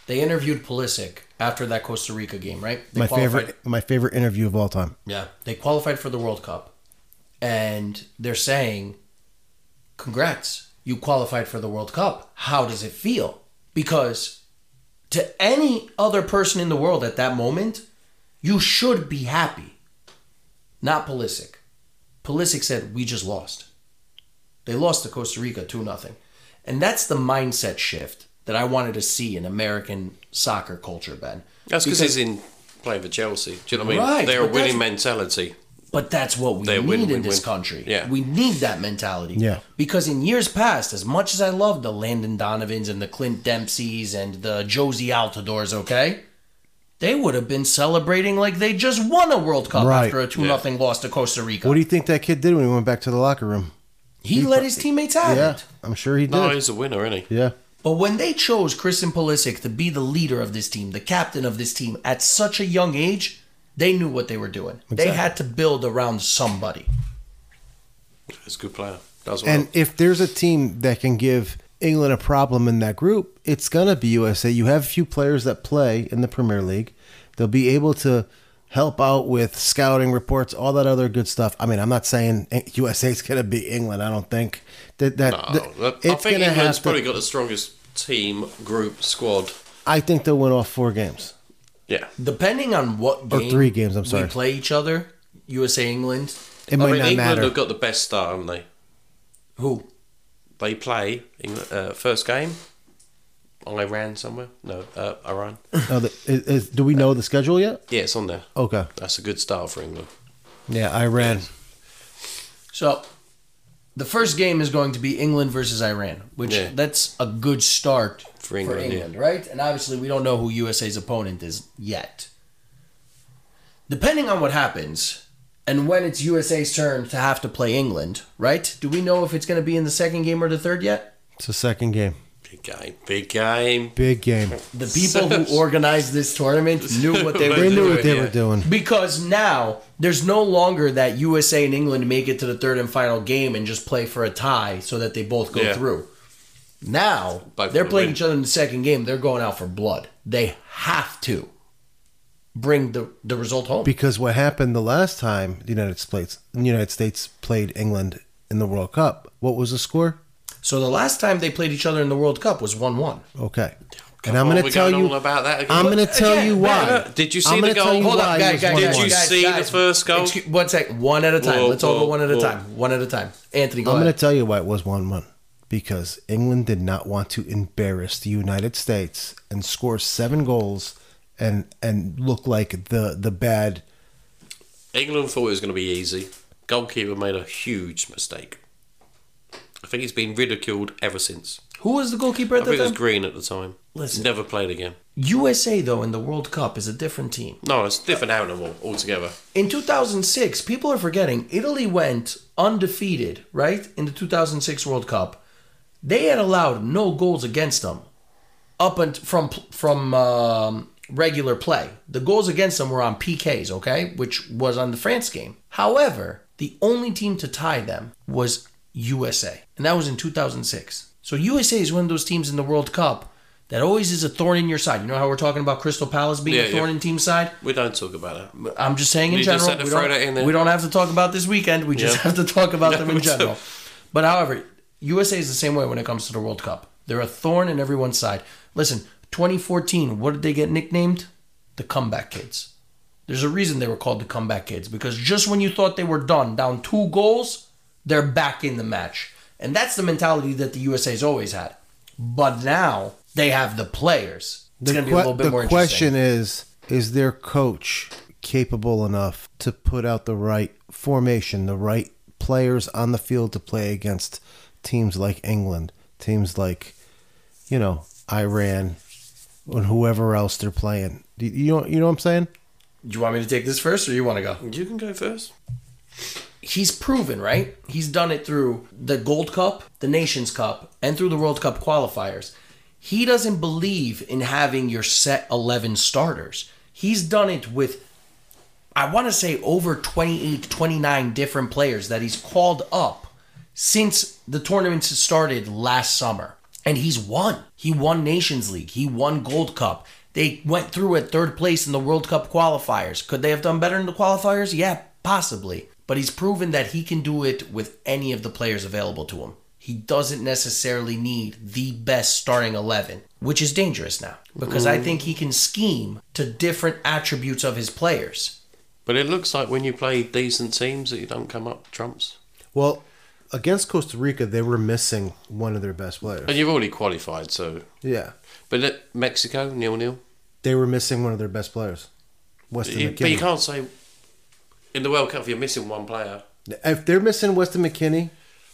They interviewed Pulisic after that Costa Rica game, right? They My qualified- favorite, my favorite interview of all time. Yeah, they qualified for the World Cup, and they're saying, "Congrats, you qualified for the World Cup. How does it feel?" Because to any other person in the world at that moment, you should be happy. Not Pulisic. Pulisic said, "We just lost." They lost to Costa Rica two nothing, and that's the mindset shift that I wanted to see in American soccer culture, Ben. That's because he's in playing for Chelsea. Do you know what I mean? Right, They're a but winning that's- mentality. But that's what we They need win, in win, this win. country. Yeah. We need that mentality. Yeah. Because in years past, as much as I love the Landon Donovans and the Clint Dempseys and the Josie Altadors, okay? They would have been celebrating like they just won a World Cup Right. after a two nothing loss to Costa Rica. What do you think that kid did when he went back to the locker room? he let his teammates have Yeah, it. I'm sure he did. No, he's a winner, isn't he? Yeah. But when they chose Christian Pulisic to be the leader of this team, the captain of this team, at such a young age, they knew what they were doing. They Exactly. had to build around somebody. He's a good player. Does well. And if there's a team that can give England a problem in that group, it's going to be U S A. You have a few players that play in the Premier League. They'll be able to help out with scouting reports, all that other good stuff. I mean, I'm not saying U S A's going to be England. I don't think that that, no, that I it's think going to have England's to. probably got the strongest team, group, squad. I think they'll win off four games. Yeah. Depending on what Or game three games, I'm sorry. we play each other, U S A, England, It might I mean, not England matter. have got the best start, haven't they? who? They play England, uh, first game. Iran somewhere? No, uh, Iran. Oh, the, is, is, do we know the schedule yet? Yeah, it's on there. Okay. That's a good start for England. Yeah, Iran. So, the first game is going to be England versus Iran, which Yeah. that's a good start For England, yeah. right? And obviously, we don't know who U S A's opponent is yet. Depending on what happens, and when it's U S A's turn to have to play England, right? Do we know if it's going to be in the second game or the third yet? It's the second game. Big game. Big game. Big game. The people who organized this tournament knew what they were They doing. knew what they yeah. were doing. Because now there's no longer that U S A and England make it to the third and final game and just play for a tie so that they both go Yeah. through. Now Both they're will playing win. each other in the second game. They're going out for blood. They have to bring the, the result home. Because what happened the last time the United States the United States played England in the World Cup, what was the score? So the last time they played each other in the World Cup was one one. Okay. Come And I'm on, going we're to tell going you on about that again. I'm going to tell Again, you man, why. look, did you see I'm the gonna tell goal? you Hold why up, it guys, was guys, one Did guys, you one. guys, see the guys. first goal? Excuse, one second. One at a time. Whoa, Let's all go whoa, one at a whoa. time. One at a time. Anthony, go I'm going ahead. to tell you why it was one one. Because England did not want to embarrass the United States and score seven goals and and look like the the bad. England thought it was going to be easy. Goalkeeper made a huge mistake. I think he's been ridiculed ever since. Who was the goalkeeper I at think the it was time? Green at the time. Listen. Never played again. U S A, though, in the World Cup is a different team. No, it's a different animal altogether. In two thousand six, people are forgetting, Italy went undefeated, right? In the two thousand six World Cup. They had allowed no goals against them up and from from um, regular play. The goals against them were on P Ks, okay? Which was on the France game. However, the only team to tie them was U S A. And that was in two thousand six. So U S A is one of those teams in the World Cup that always is a thorn in your side. You know how we're talking about Crystal Palace being Yeah, a thorn yeah. in team side? We don't talk about that. I'm just saying in You just general. had to we, throw don't, that in there. we don't have to talk about this weekend. We just Yeah. have to talk about No, them in we don't. general. But however, U S A is the same way when it comes to the World Cup. They're a thorn in everyone's side. Listen, twenty fourteen, what did they get nicknamed? The Comeback Kids. There's a reason they were called the Comeback Kids, because just when you thought they were done, down two goals, they're back in the match. And that's the mentality that the U S A's always had. But now they have the players. It's The, going to be a que- little bit the more question interesting. is: Is their coach capable enough to put out the right formation, the right players on the field to play against teams like England, teams like, you know, Iran, and whoever else they're playing? Do you know? You know what I'm saying? Do you want me to take this first, or you want to go? You can go first. He's proven, right? He's done it through the Gold Cup, the Nations Cup, and through the World Cup qualifiers. He doesn't believe in having your set eleven starters. He's done it with, I want to say, over twenty-eight, twenty-nine different players that he's called up since the tournaments started last summer. And he's won. He won Nations League. He won Gold Cup. They went through at third place in the World Cup qualifiers. Could they have done better in the qualifiers? Yeah, possibly. But he's proven that he can do it with any of the players available to him. He doesn't necessarily need the best starting eleven, which is dangerous now. Because mm. I think he can scheme to different attributes of his players. But it looks like when you play decent teams that you don't come up trumps. Well, against Costa Rica, they were missing one of their best players. And you've already qualified, so... Yeah. But at Mexico, nil-nil. They were missing one of their best players. Weston You- McKinney. But you can't say... In the World Cup, you're missing one player. If they're missing Weston McKinney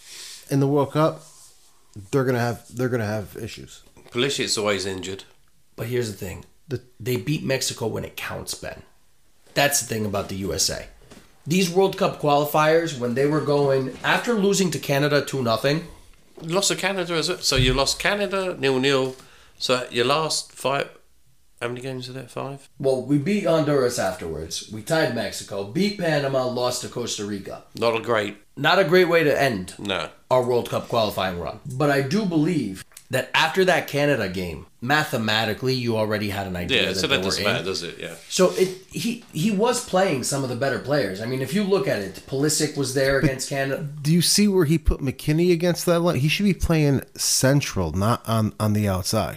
in the World Cup, they're gonna have they're gonna have issues. Pulisic's always injured. But here's the thing. The, They beat Mexico when it counts, Ben. That's the thing about the U S A. These World Cup qualifiers, when they were going... After losing to Canada two nothing... You lost to Canada, is it? So you lost Canada, nil-nil. So your last five... How many games are there? Five? Well, we beat Honduras afterwards. We tied Mexico. Beat Panama. Lost to Costa Rica. Not a great... Not a great way to end No. our World Cup qualifying run. But I do believe that after that Canada game, mathematically, you already had an idea Yeah, that so they that were doesn't in. matter, does it? Yeah. So it he he was playing some of the better players. I mean, if you look at it, Pulisic was there against Canada. do you see where he put McKinney against that line? He should be playing central, not on, on the outside.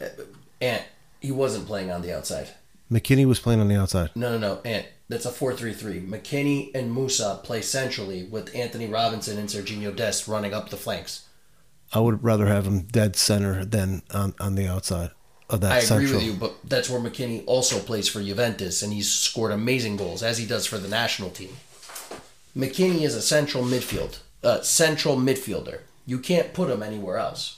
And he wasn't playing on the outside. McKinney was playing on the outside. No, no, no. And that's a four three three. McKinney and Musa play centrally with Anthony Robinson and Serginho Dest running up the flanks. I would rather have him dead center than on, on the outside of that I agree central. with you, but that's where McKinney also plays for Juventus, and he's scored amazing goals, as he does for the national team. McKinney is a central midfield, uh, central midfielder. You can't put him anywhere else.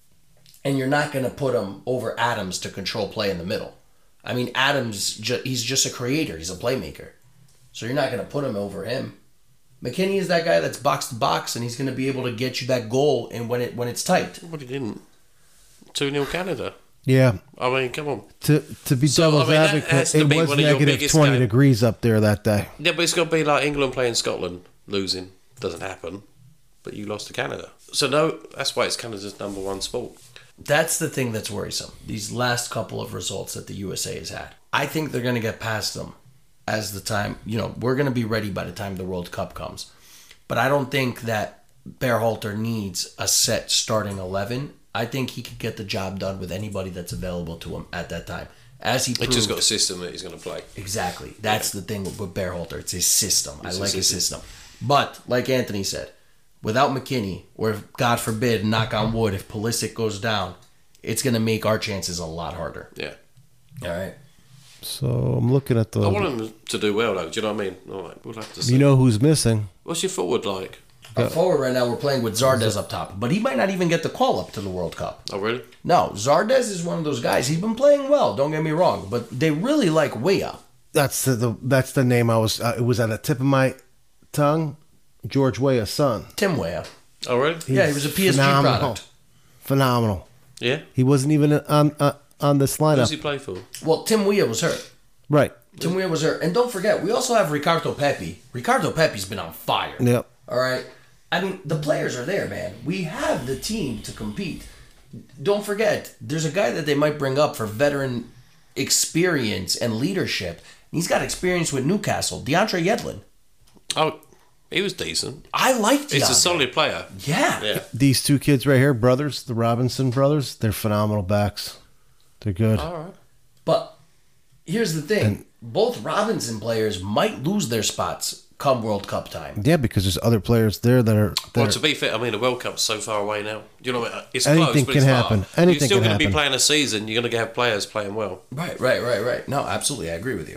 And you're not going to put him over Adams to control play in the middle. I mean, Adams, ju- he's just a creator. He's a playmaker. So you're not going to put him over him. McKinney is that guy that's box to box, and he's going to be able to get you that goal and when it when it's tight. But he didn't. two-nil Canada. Yeah. I mean, come on. To to be So, devil's I mean, that advocate, has to it be was one of your negative biggest twenty game- degrees up there that day. Yeah, but it's got to be like England playing Scotland, losing. Doesn't happen. But you lost to Canada. So, no, that's why it's Canada's number one sport. That's the thing that's worrisome. These last couple of results that the U S A has had. I think they're going to get past them as the time, you know, we're going to be ready by the time the World Cup comes. But I don't think that Berhalter needs a set starting eleven. I think he could get the job done with anybody that's available to him at that time. As he He proved, just got a system that he's going to play. exactly. That's the thing with, with Berhalter. It's his system. It's I like his his system. system. But, like Anthony said, without McKinney, or if, God forbid, knock on wood, if Pulisic goes down, it's going to make our chances a lot harder. Yeah. All right? So I'm looking at the. I want him to do well, though. Do you know what I mean? All right, we'll have to see. You know who's missing? What's your forward like? Our forward right now, we're playing with Zardes up top, but he might not even get the call up to the World Cup. Oh, really? No, Zardes is one of those guys. He's been playing well. Don't get me wrong, but they really like Weah. That's the, the that's the name I was. Uh, it was at the tip of my tongue. George Weah's son. Tim Weah. Oh, really? Yeah, he was a P S G phenomenal. product. Phenomenal. Yeah. He wasn't even on uh, on this Who does lineup. he play for? Well, Tim Weah was hurt. Right. Tim Weah was hurt, and don't forget, we also have Ricardo Pepi. Ricardo Pepi's been on fire. Yep. All right. I mean, the players are there, man. We have the team to compete. Don't forget, there's a guy that they might bring up for veteran experience and leadership. He's got experience with Newcastle, DeAndre Yedlin. Oh, he was decent. I like DeAndre. He's a solid player. Yeah. Yeah. These two kids right here, brothers, the Robinson brothers, they're phenomenal backs. They're good. All right. But here's the thing. Both Robinson players might lose their spots come World Cup time. Yeah, because there's other players there that are. That Well, are to be fair, I mean, the World Cup's so far away now. You know, it's Anything close, but can it's happen. Far. Anything You're still can going to be happen. playing a season. You're going to have players playing well. Right, right, right, right. No, absolutely. I agree with you.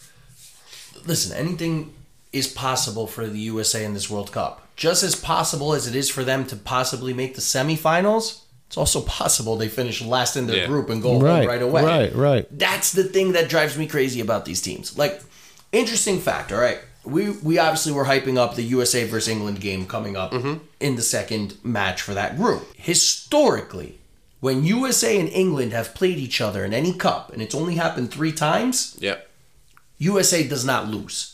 Listen, anything is possible for the U S A in this World Cup. Just as possible as it is for them to possibly make the semifinals, it's also possible they finish last in their Yeah. group and go right, home right away. right, right. That's the thing that drives me crazy about these teams. Like, interesting fact, all right? We we obviously were hyping up the U S A versus England game coming up in the second match for that group. Historically, when U S A and England have played each other in any cup, and it's only happened three times, Yeah. U S A does not lose.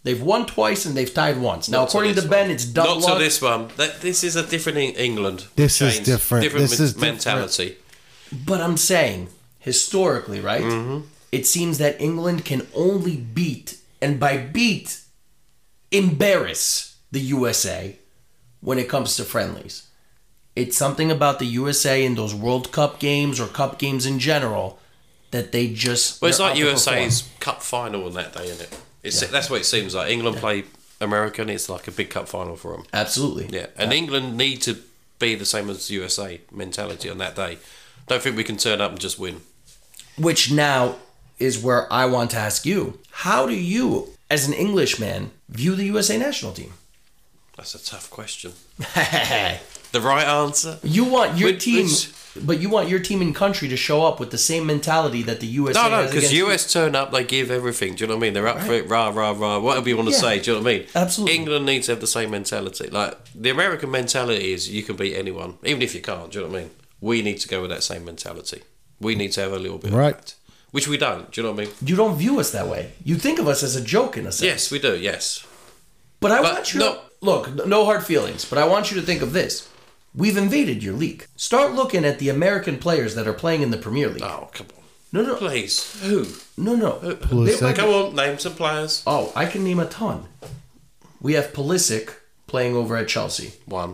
They've won twice and they've tied once. Now, Not according to this Ben, one. it's dumb Not luck. to this one. That, this is a different Eng- England. This is James. different. Different This men- is different. mentality. But I'm saying, historically, right? Mm-hmm. It seems that England can only beat, and by beat, embarrass the U S A when it comes to friendlies. It's something about the U S A in those World Cup games or Cup games in general that they just. Well, it's they're like out to U S A's perform. cup final on that day, isn't it? It's, That's what it seems like. England play America, and it's like a big cup final for them. Absolutely. Yeah, and England need to be the same as U S A mentality on that day. Don't think we can turn up and just win. Which now is where I want to ask you: how do you, as an Englishman, view the U S A national team? That's a tough question. The right answer? You want your Which- team, which- but you want your team and country to show up with the same mentality that the U S A No, no, has because against U you. S turn up, they give everything. Do you know what I mean? They're up for Right. it, rah, rah, rah, whatever you want to Yeah. say. Do you know what I mean? Absolutely. England needs to have the same mentality. Like, the American mentality is you can beat anyone, even if you can't. Do you know what I mean? We need to go with that same mentality. We need to have a little bit Right. of that. Which we don't. Do you know what I mean? You don't view us that way. You think of us as a joke in a sense. Yes, we do, yes. But I But want you no- to look, no hard feelings, but I want you to think of this. We've invaded your league. Start looking at the American players that are playing in the Premier League. Oh, come on. No, no, Please. Who? no, no. Pulisic. They might- Come on, name some players. Oh, I can name a ton. We have Pulisic playing over at Chelsea. One.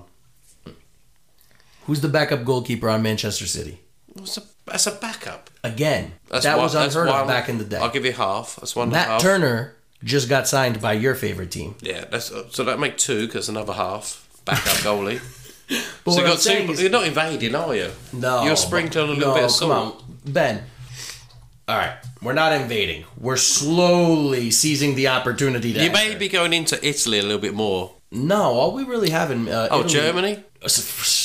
Who's the backup goalkeeper on Manchester City? What's a, that's a backup. Again, That's that one, was that's unheard one. of back in the day. I'll give you half. That's one and a Matt half. Turner just got signed by your favorite team. Yeah, that's so that make two because another half backup goalie. But so what you I'm got saying two. is- You're not invading, are you? No. You're sprinkling a little no, bit of come salt. on. Ben. All right. We're not invading. We're slowly seizing the opportunity to You enter. may be going into Italy a little bit more. No, all we really have in uh, Oh, Italy- Germany? Uh, S-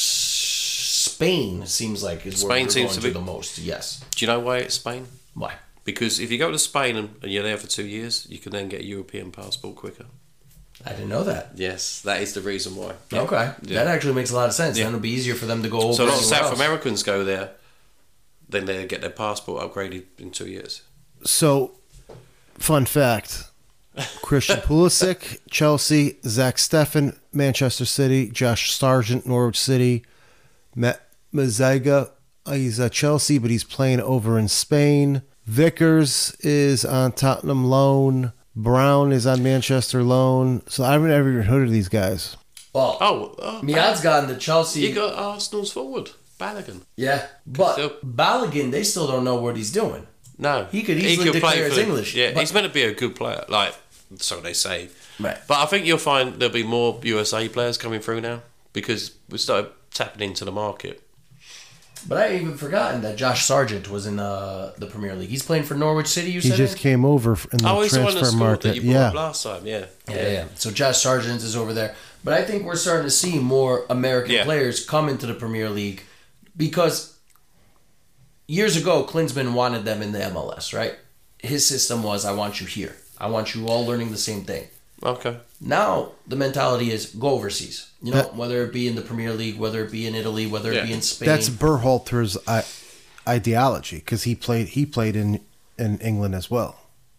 Spain seems like is where Spain we're seems going to to, be- the most. Yes. Do you know why it's Spain? Why? Because if you go to Spain and, and you're there for two years, you can then get a European passport quicker. I didn't know that. Yes, that is the reason why. Okay. Yeah. That actually makes a lot of sense. Yeah. Then it'll be easier for them to go over. So a lot of anywhere South else. Americans go there, then they get their passport upgraded in two years. So, fun fact: Christian Pulisic, Chelsea; Zach Steffen, Manchester City; Josh Sargent, Norwich City; Matt Mazaga, uh, he's at Chelsea, but he's playing over in Spain. Vickers is on Tottenham loan. Brown is on Manchester loan. So I haven't ever even heard of these guys. Well, Oh, oh Miad's gotten the Chelsea. you got Arsenal's forward, Balogun. Yeah, but So- Balogun, they still don't know what he's doing. No, He could easily declare as the- English, Yeah, but- he's meant to be a good player, like so they say. Right. But I think you'll find there'll be more U S A players coming through now because we started tapping into the market. But I even forgotten that Josh Sargent was in uh, the Premier League. He's playing for Norwich City. You He said just it? came over in the Oh, he's the one that transfer scored that market. you brought Yeah. up last time. Yeah, Yeah, yeah. So Josh Sargent is over there. But I think we're starting to see more American Yeah. players come into the Premier League because years ago, Klinsmann wanted them in the M L S, right? His system was, I want you here. I want you all learning the same thing. Okay. Now, the mentality is go overseas. You know, That- whether it be in the Premier League, whether it be in Italy, whether Yeah. it be in Spain. That's Berhalter's I- ideology because he played he played in, in England as well.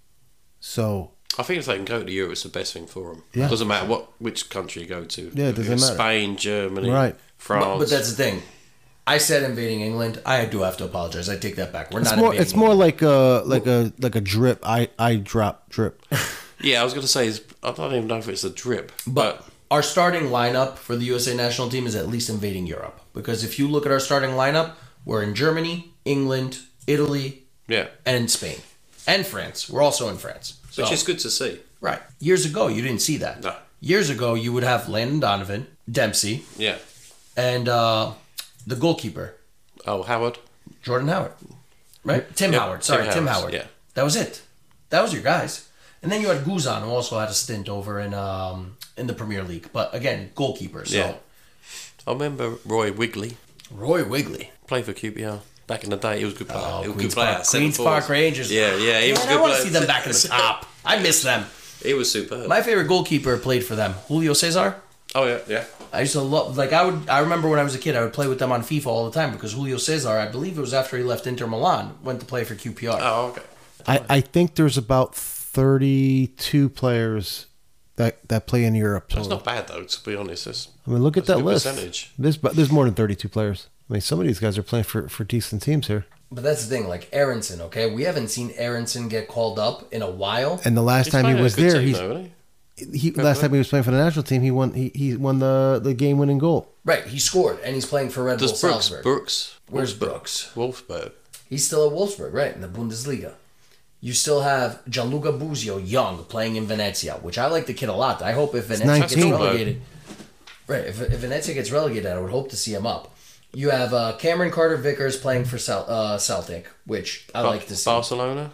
So I think if they can go to Europe, it's the best thing for them. Yeah. Doesn't matter what which country you go to. Yeah, it doesn't matter. Spain, Germany, Right. France. But, but that's the thing. I said invading England. I do have to apologize. I take that back. We're it's not more invading it's more England. like a like a like a drip. I I drop drip. yeah, I was going to say, it's- I don't even know if it's a drip. But our starting lineup for the U S A national team is at least invading Europe. Because if you look at our starting lineup, we're in Germany, England, Italy, yeah, and Spain. And France. We're also in France. So, which is good to see. right. Years ago, you didn't see that. No. Years ago, you would have Landon Donovan, Dempsey, Yeah. and uh, the goalkeeper, Oh, Howard. Jordan Howard. Right? Tim Yep, Howard. Sorry, Tim Tim Howard, Howard. yeah. That was it. That was your guys. And then you had Guzan, who also had a stint over in um, in the Premier League. But again, goalkeeper. So Yeah. I remember Roy Wigley Roy Wigley. played for Q P R back in the day. He was a good player. Oh, he was a Queens good player. Park, Seven Queens fours. Park Rangers. Yeah, yeah. He was a Man, good I want to player. see them back in the top. I miss them. He was superb. My favorite goalkeeper played for them, Julio Cesar. oh yeah, yeah. I used to love, like, I would, I remember when I was a kid, I would play with them on FIFA all the time because Julio Cesar, I believe it was after he left Inter Milan, went to play for Q P R. Oh okay. I I think there's about thirty-two players that, that play in Europe. That's total. not bad though, to be honest. That's, I mean, look at that's a that good list. percentage. There's there's more than thirty-two players. I mean, some of these guys are playing for, for decent teams here. But that's the thing, like Aronson, okay? We haven't seen Aronson get called up in a while. And the last He's time he playing a was good there, team he's, though, isn't he? he last time he was playing for the national team, he won he, he won the, the game winning goal. Right, he scored, and he's playing for Red Bull Does Brooks? Salzburg. Brooks? Where's Wolfsburg. Brooks? Wolfsburg. He's still at Wolfsburg, right, in the Bundesliga. You still have Gianluca Buzio, young, playing in Venezia, which I like the kid a lot. I hope if Venezia gets nineteen. relegated... Right, if, if Venezia gets relegated, I would hope to see him up. You have uh, Cameron Carter-Vickers playing for Cel- uh, Celtic, which I Ba- like to see. Barcelona.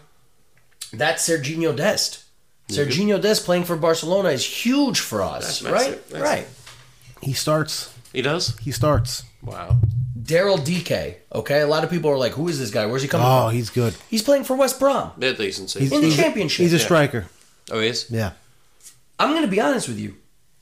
That's Serginho Dest. Serginho Dest playing for Barcelona is huge for us, That's right? massive, massive. Right. He starts. He does. He starts. Wow. Daryl D K, okay? A lot of people are like, who is this guy? Where's he coming Oh, from? he's good. He's playing for West Brom They're decent. He's, Season. in the he's a- championship. He's a Yeah. striker. Oh, he is. Yeah. I'm going to be honest with you.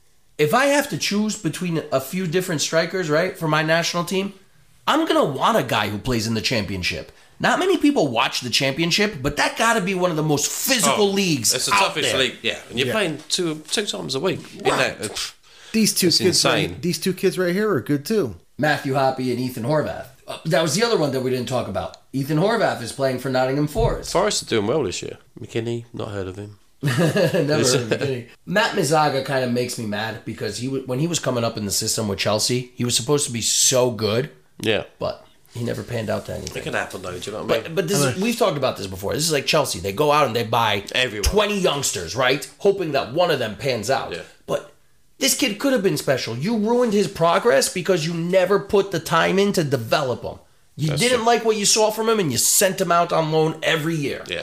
If I have to choose between a few different strikers, right, for my national team, I'm going to want a guy who plays in the championship. Not many people watch the championship, but that got to be one of the most physical Oh, leagues It's the out toughest there. league. Yeah, and you're Yeah. playing two two times a week. In Right. that, uh, pff, These two It's kids, insane. right, these two kids right here are good too. Matthew Hoppe and Ethan Horvath. Uh, that was the other one that we didn't talk about. Ethan Horvath is playing for Nottingham Forest. Forest are doing well this year. McKinney, not heard of him. Never heard of it. Matt Mizaga kind of makes me mad because he w- when he was coming up in the system with Chelsea, he was supposed to be so good, Yeah, but he never panned out to it anything. can happen though. Do you know what I mean? But but this is, we've talked about this before. This is like Chelsea. They go out and they buy Everyone. twenty youngsters, right? Hoping that one of them pans out. Yeah. But this kid could have been special. You ruined his progress because you never put the time in to develop him. You That's didn't true. like what you saw from him and you sent him out on loan every year. yeah,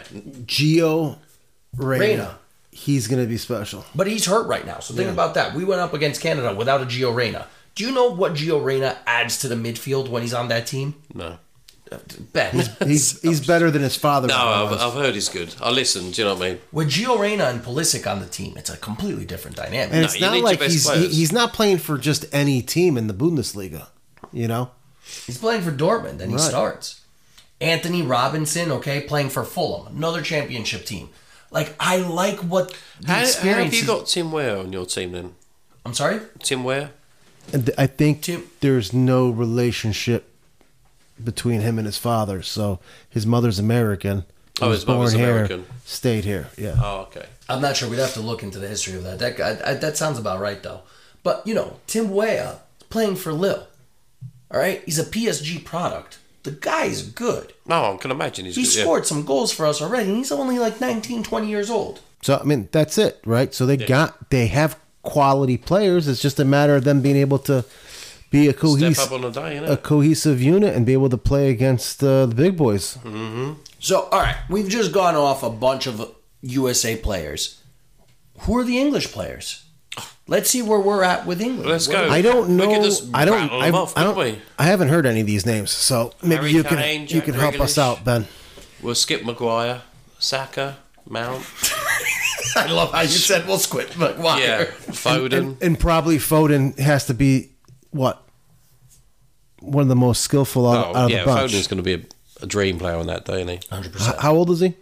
Gio Reyna. Reyna. He's going to be special. But he's hurt right now. So think about that. We went up against Canada without a Gio Reyna. Do you know what Gio Reyna adds to the midfield when he's on that team? no. Bet. He's he's better than his father. No, I've, was. I've heard he's good. I listened. Do you know what I mean? With Gio Reyna and Pulisic on the team, it's a completely different dynamic. and No, it's you need not your like best he's he, players. he's not playing for just any team in the Bundesliga. You know, He's playing for Dortmund and he Right. starts. Anthony Robinson, okay, playing for Fulham, another championship team. Like, I like what the How, how experience have you is- got Tim Ware on your team then? I'm sorry? Tim Ware? and I think Tim- there's no relationship between him and his father. So his mother's American. He Oh, was his mother's born here, American. Stayed here. Yeah. Oh, okay. I'm not sure. We'd have to look into the history of that. That guy, I, that sounds about right, though. But, you know, Tim Weah playing for Lille. All right? He's a P S G product. The guy's good. No, I can imagine he's He good. yeah. scored some goals for us already, and he's only like nineteen, twenty years old. So I mean, that's it, right? So they got they have quality players. It's just a matter of them being able to be a Step cohesive up on the day, a innit? cohesive unit and be able to play against uh, the big boys. So, all right, we've just gone off a bunch of U S A players. Who are the English players? Let's see where we're at with England. Let's What- go. I don't know. We could just I don't. rattle I, them off, I don't. couldn't we? I haven't heard any of these names, so maybe Harry you Kane, can you Jack can help us Grealish. out, Ben. We'll skip Maguire, Saka, Mount. I love how you said we'll squid, but why? Yeah, Foden. And, and probably Foden has to be what one of the most skillful out, oh, out of yeah, the bunch. Foden's going to be a, a dream player on that day, isn't he? one hundred H- percent. how old is he?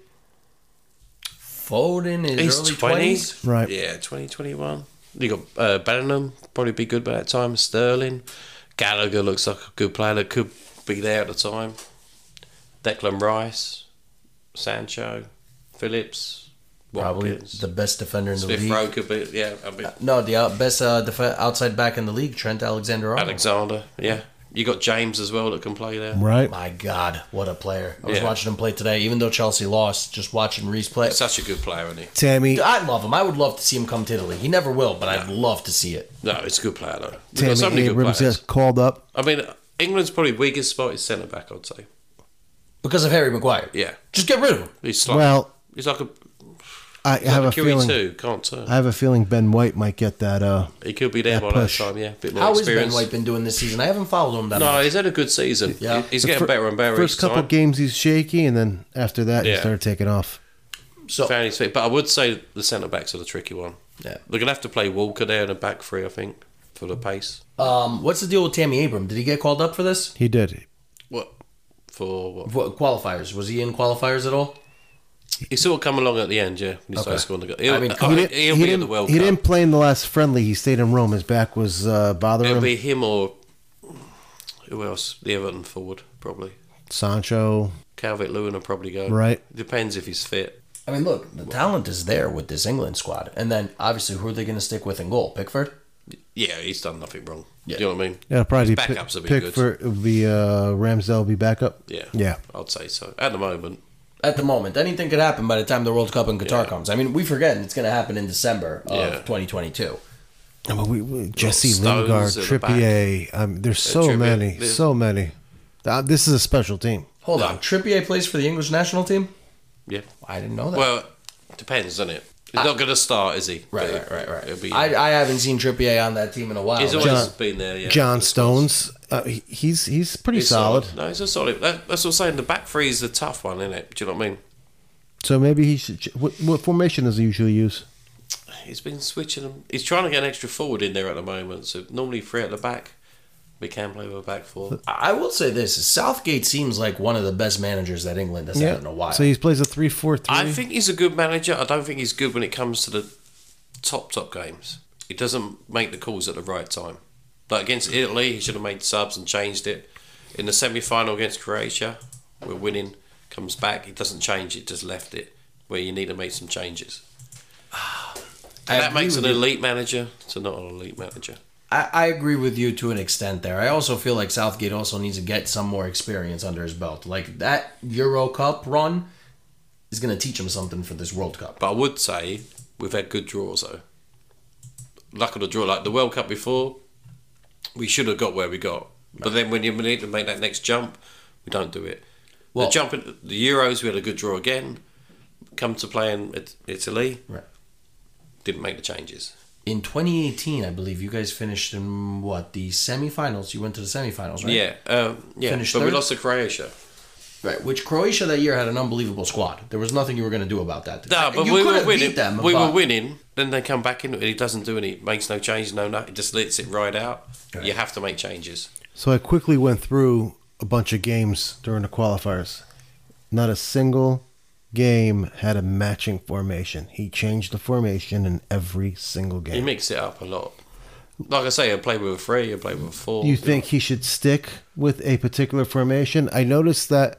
Foden is He's early twenties. twenties. Right. Yeah, twenty, twenty-one. You got uh, Bellingham, probably be good by that time. Sterling. Gallagher looks like a good player that could be there at the time. Declan Rice. Sancho. Phillips. Probably Watkins. the best defender in the Smith league. Rowe could be, yeah. I mean, No, the out- best uh, def- outside back in the league, Trent Alexander-Arnold. Alexander, yeah. You got James as well that can play there. Right. My God, what a player! I was Yeah. watching him play today. Even though Chelsea lost, just watching Reece play. Such a good player, isn't he? Tammy. I love him. I would love to see him come to Italy. He never will, but I'd love to see it. No, it's a good player though. We've Tammy got so many good Abrams players. gets called up. I mean, England's probably weakest spot is centre back. I'd say. Because of Harry Maguire. Yeah, Just get rid of him. he's like Well, he's like a, I he's have like a a feeling. Q E two. Can't turn. I have a feeling Ben White might get that. Uh, He could be there that by push. that time. Yeah, a bit more How is Ben experience. White been doing this season? I haven't followed him that No, much. he's had a good season. Yeah. He- he's the getting fir- better and better First each couple time. games he's shaky, and then after that he Yeah. started taking off. So Found his feet. But I would say the centre backs are the tricky one. Yeah. They're gonna have to play Walker there in the back three, I think, for the pace. Um, what's the deal with Tammy Abram? Did he get called up for this? He did. What for? What? What, qualifiers? Was he in qualifiers at all? He sort of come along at the end, yeah. When he started scoring the goal. He'll, I mean, I He think didn't, he'll he be in the didn't- World he Cup. didn't play in the last friendly. He stayed in Rome. His back was uh, bothering It'll him. be him or who else? The Everton forward, probably. Sancho, Calvert-Lewin will probably go. Right. Depends if he's fit. I mean, look, the talent is there with this England squad. And then, obviously, who are they going to stick with in goal? Pickford? Yeah, he's done nothing wrong. Yeah. Do you know what I mean? yeah, probably His backups will be good. Pickford would be uh, Ramsdale will be backup. Yeah. Yeah. I'd say so. At the moment. At the moment, anything could happen by the time the World Cup in Qatar Yeah. comes. I mean, we forget it's going to happen in December of Yeah. twenty twenty-two. I mean, we, we, Jesse Stones Lingard, at the back. Trippier. Um, there's so Trippier, many, there's- so many. Uh, this is a special team. Hold No. on. Trippier plays for the English national team? Yeah. I didn't know that. Well, depends, doesn't it? He's not going to start, is he? right, But right, right, right. It'll be, I, I haven't seen Trippier on that team in a while. he's always John- been there, yeah. John He's Stones, uh, he- he's he's pretty he's solid. No, he's a solid. That, that's what I'm saying. The back three is the tough one, isn't it? Do you know what I mean? So maybe he should. What, what formation does he usually use? He's been switching them. He's trying to get an extra forward in there at the moment. So normally three at the back. We can play with a back four. I will say this. Southgate seems like one of the best managers that England has had in a while. So he plays a three four three. I think he's a good manager. I don't think he's good when it comes to the top top games. He doesn't make the calls at the right time. Like against Italy, he should have made subs and changed it. In the semi final against Croatia, we're winning. Comes back, he doesn't change it, just left it. Where you need to make some changes. I that agree makes an with you. elite manager to not an elite manager. I, I agree with you to an extent there. I also feel like Southgate also needs to get some more experience under his belt. Like that Euro Cup run is going to teach him something for this World Cup. But I would say we've had good draws though. Luck of the draw, like the World Cup before, we should have got where we got. But then when you need to make that next jump, we don't do it. Well- the jump in the Euros, we had a good draw again. Come to playing at Italy, Right. didn't make the changes. In twenty eighteen, I believe you guys finished in what the semifinals. You went to the semifinals, right? Yeah, um, yeah. Finished but we third? lost to Croatia. Right. Which Croatia that year had an unbelievable squad. There was nothing you were going to do about that. No, but you we could were have winning. beat them. we but- were winning. Then they come back in, and he doesn't do any, makes no change, no nothing. Just lets it ride out. Right. You have to make changes. So I quickly went through a bunch of games during the qualifiers. Not a single game had a matching formation. He changed the formation in every single He game. mixed it up a lot. Like I say, I played with a three, I played with a four. You think he should stick with a particular formation? I noticed that.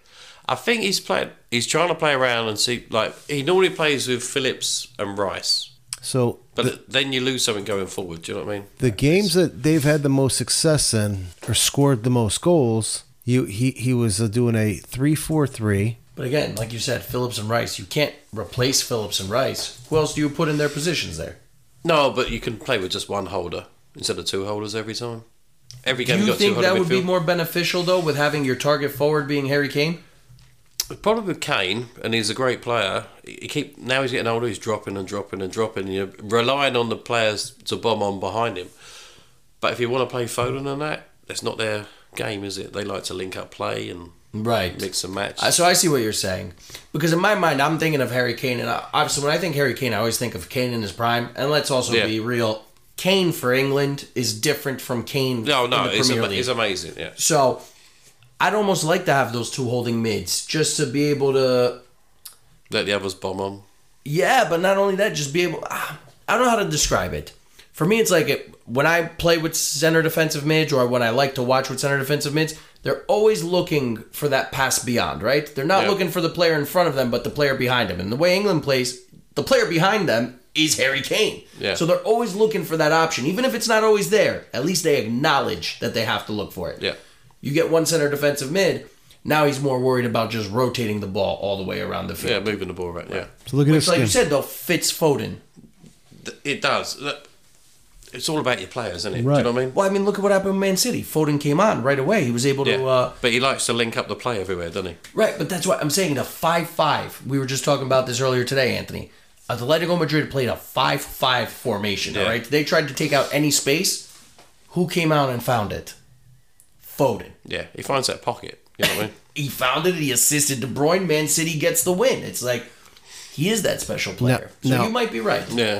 I think he's played. He's trying to play around and see. Like he normally plays with Phillips and Rice, So but the, then you lose something going forward. Do you know what I mean? the games that they've had the most success in or scored the most goals, you he he was uh, doing a three four three. But again, like you said, Phillips and Rice. You can't replace Phillips and Rice. Who else do you put in their positions there? No, but you can play with just one holder instead of two holders every time. Every Do game you you got think two that holder would be midfield. more beneficial though, with having your target forward being Harry Kane? Probably with Kane, and he's a great player. He keep now he's getting older. He's dropping and dropping and dropping. You're relying on the players to bomb on behind him. But if you want to play Foden and that, that's not their game, is it? They like to link up play and Right. mix and match. Uh, So I see what you're saying, because in my mind, I'm thinking of Harry Kane, and I- obviously, when I think Harry Kane, I always think of Kane in his prime. And let's also Yeah. be real: Kane for England is different from Kane no, no, in the it's, Premier ama- League. it's amazing. Yeah, So I'd almost like to have those two holding mids, just to be able to, let the others bomb on. yeah. But not only that, just be able. ah, I don't know how to describe it. For me, it's like it, when I play with center defensive mids, or when I like to watch with center defensive mids, they're always looking for that pass beyond, right? They're not Yeah. looking for the player in front of them, but the player behind them. And the way England plays, the player behind them is Harry Kane. Yeah. So they're always looking for that option. Even if it's not always there, at least they acknowledge that they have to look for it. Yeah. You get one center defensive mid, now he's more worried about just rotating the ball all the way around the Yeah, field. moving the ball right. Yeah, So look at Which, this like game. you said, though, fits Foden. Th- it does. Look, it's all about your players, isn't it? Do Right. you know what I mean? Well, I mean, look at what happened with Man City. Foden came on right away. He was able to... Yeah. Uh, but he likes to link up the play everywhere, doesn't he? Right, but that's what I'm saying. The five five. We were just talking about this earlier today, Anthony. Atletico Madrid played a five five formation, all Yeah. right? They tried to take out any space. Who came out and found it? Foden. Yeah, he finds that pocket. You know what I mean? He found it. He assisted De Bruyne. Man City gets the win. It's like, he is that special player. so now- you might be right. Yeah.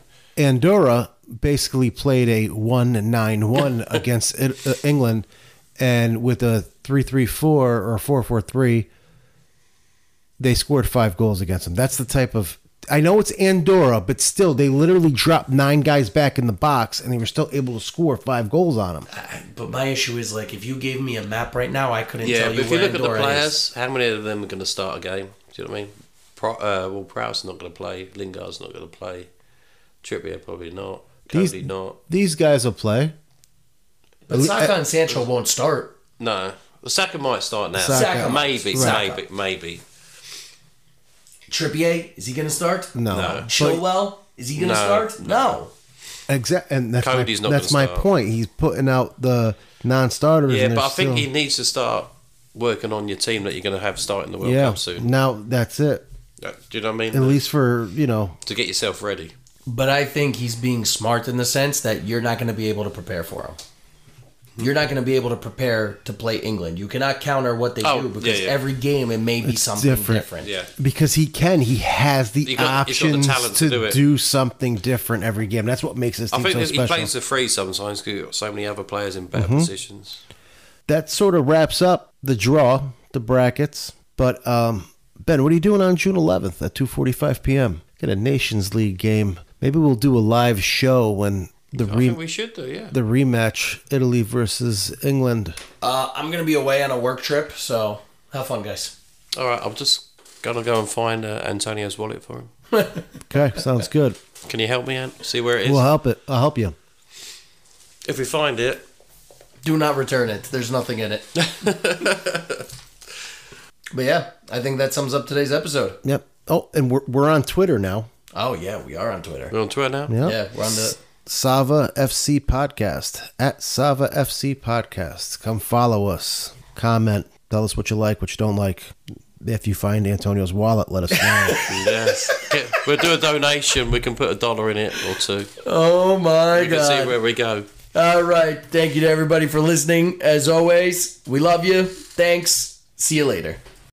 Andorra basically played a one nine one against it- uh, England, and with a three three four or four four three, they scored five goals against them. That's the type of. I know it's Andorra, but still, they literally dropped nine guys back in the box, and they were still able to score five goals on them. But my issue is, like, if you gave me a map right now, I couldn't Yeah, tell but you if you where look Andorra at the players, is. how many of them are going to start a game? Do you know what I mean? Pro, uh, well, Prowse not going to play. Lingard's not going to play. Trippier probably not. Cody These- not. These guys will play. But Saka and Sancho won't start. No. Well, Saka might start now. Saka. Saka might. Maybe, Saka. maybe, maybe. Trippier, is he going to start? No. No. But- Chilwell, is he going to No. start? No. Exact, and that's Cody's my, not that's gonna my start. point. He's putting out the non-starters. Yeah, and but they're I think still- he needs to start working on your team that you're going to have starting the World yeah. Cup soon. Now that's it. Uh, Do you know what I At mean? least for you know. To get yourself ready. But I think he's being smart in the sense that you're not going to be able to prepare for him. You're not going to be able to prepare to play England. You cannot counter what they Oh, do because yeah, yeah. every game it may be It's something different. different. Yeah. Because he can, he has the He got- he's got the options talent to, to do do, it. something different every game. That's what makes this I team think so that he special. plays the free sometimes because he's got so many other players in better Mm-hmm. positions. That sort of wraps up the draw, the brackets. But um, Ben, what are you doing on June eleventh at two forty-five p.m.? Get a Nations League game. Maybe we'll do a live show when the I re- think we should do, yeah. the rematch, Italy versus England. Uh, I'm going to be away on a work trip, so have fun, guys. All right, I'm just going to go and find uh, Antonio's wallet for him. Okay, sounds good. Can you help me, Ant? See where it is? We'll help it. I'll help you. If we find it, Do not return it. There's nothing in it. But yeah, I think that sums up today's episode. Yep. Oh, and we're we're on Twitter now. Oh, yeah, we are on Twitter. we're on Twitter now. Yep. Yeah, we're on the... Sava F C Podcast at Sava F C Podcast. Come follow us. Comment. Tell us what you like, what you don't like. If you find Antonio's wallet, let us know. Yes. Get- we'll do a donation. We can put a dollar in it or two. Oh, my We can God. see where we go. All right. Thank you to everybody for listening. As always, we love you. Thanks. See you later.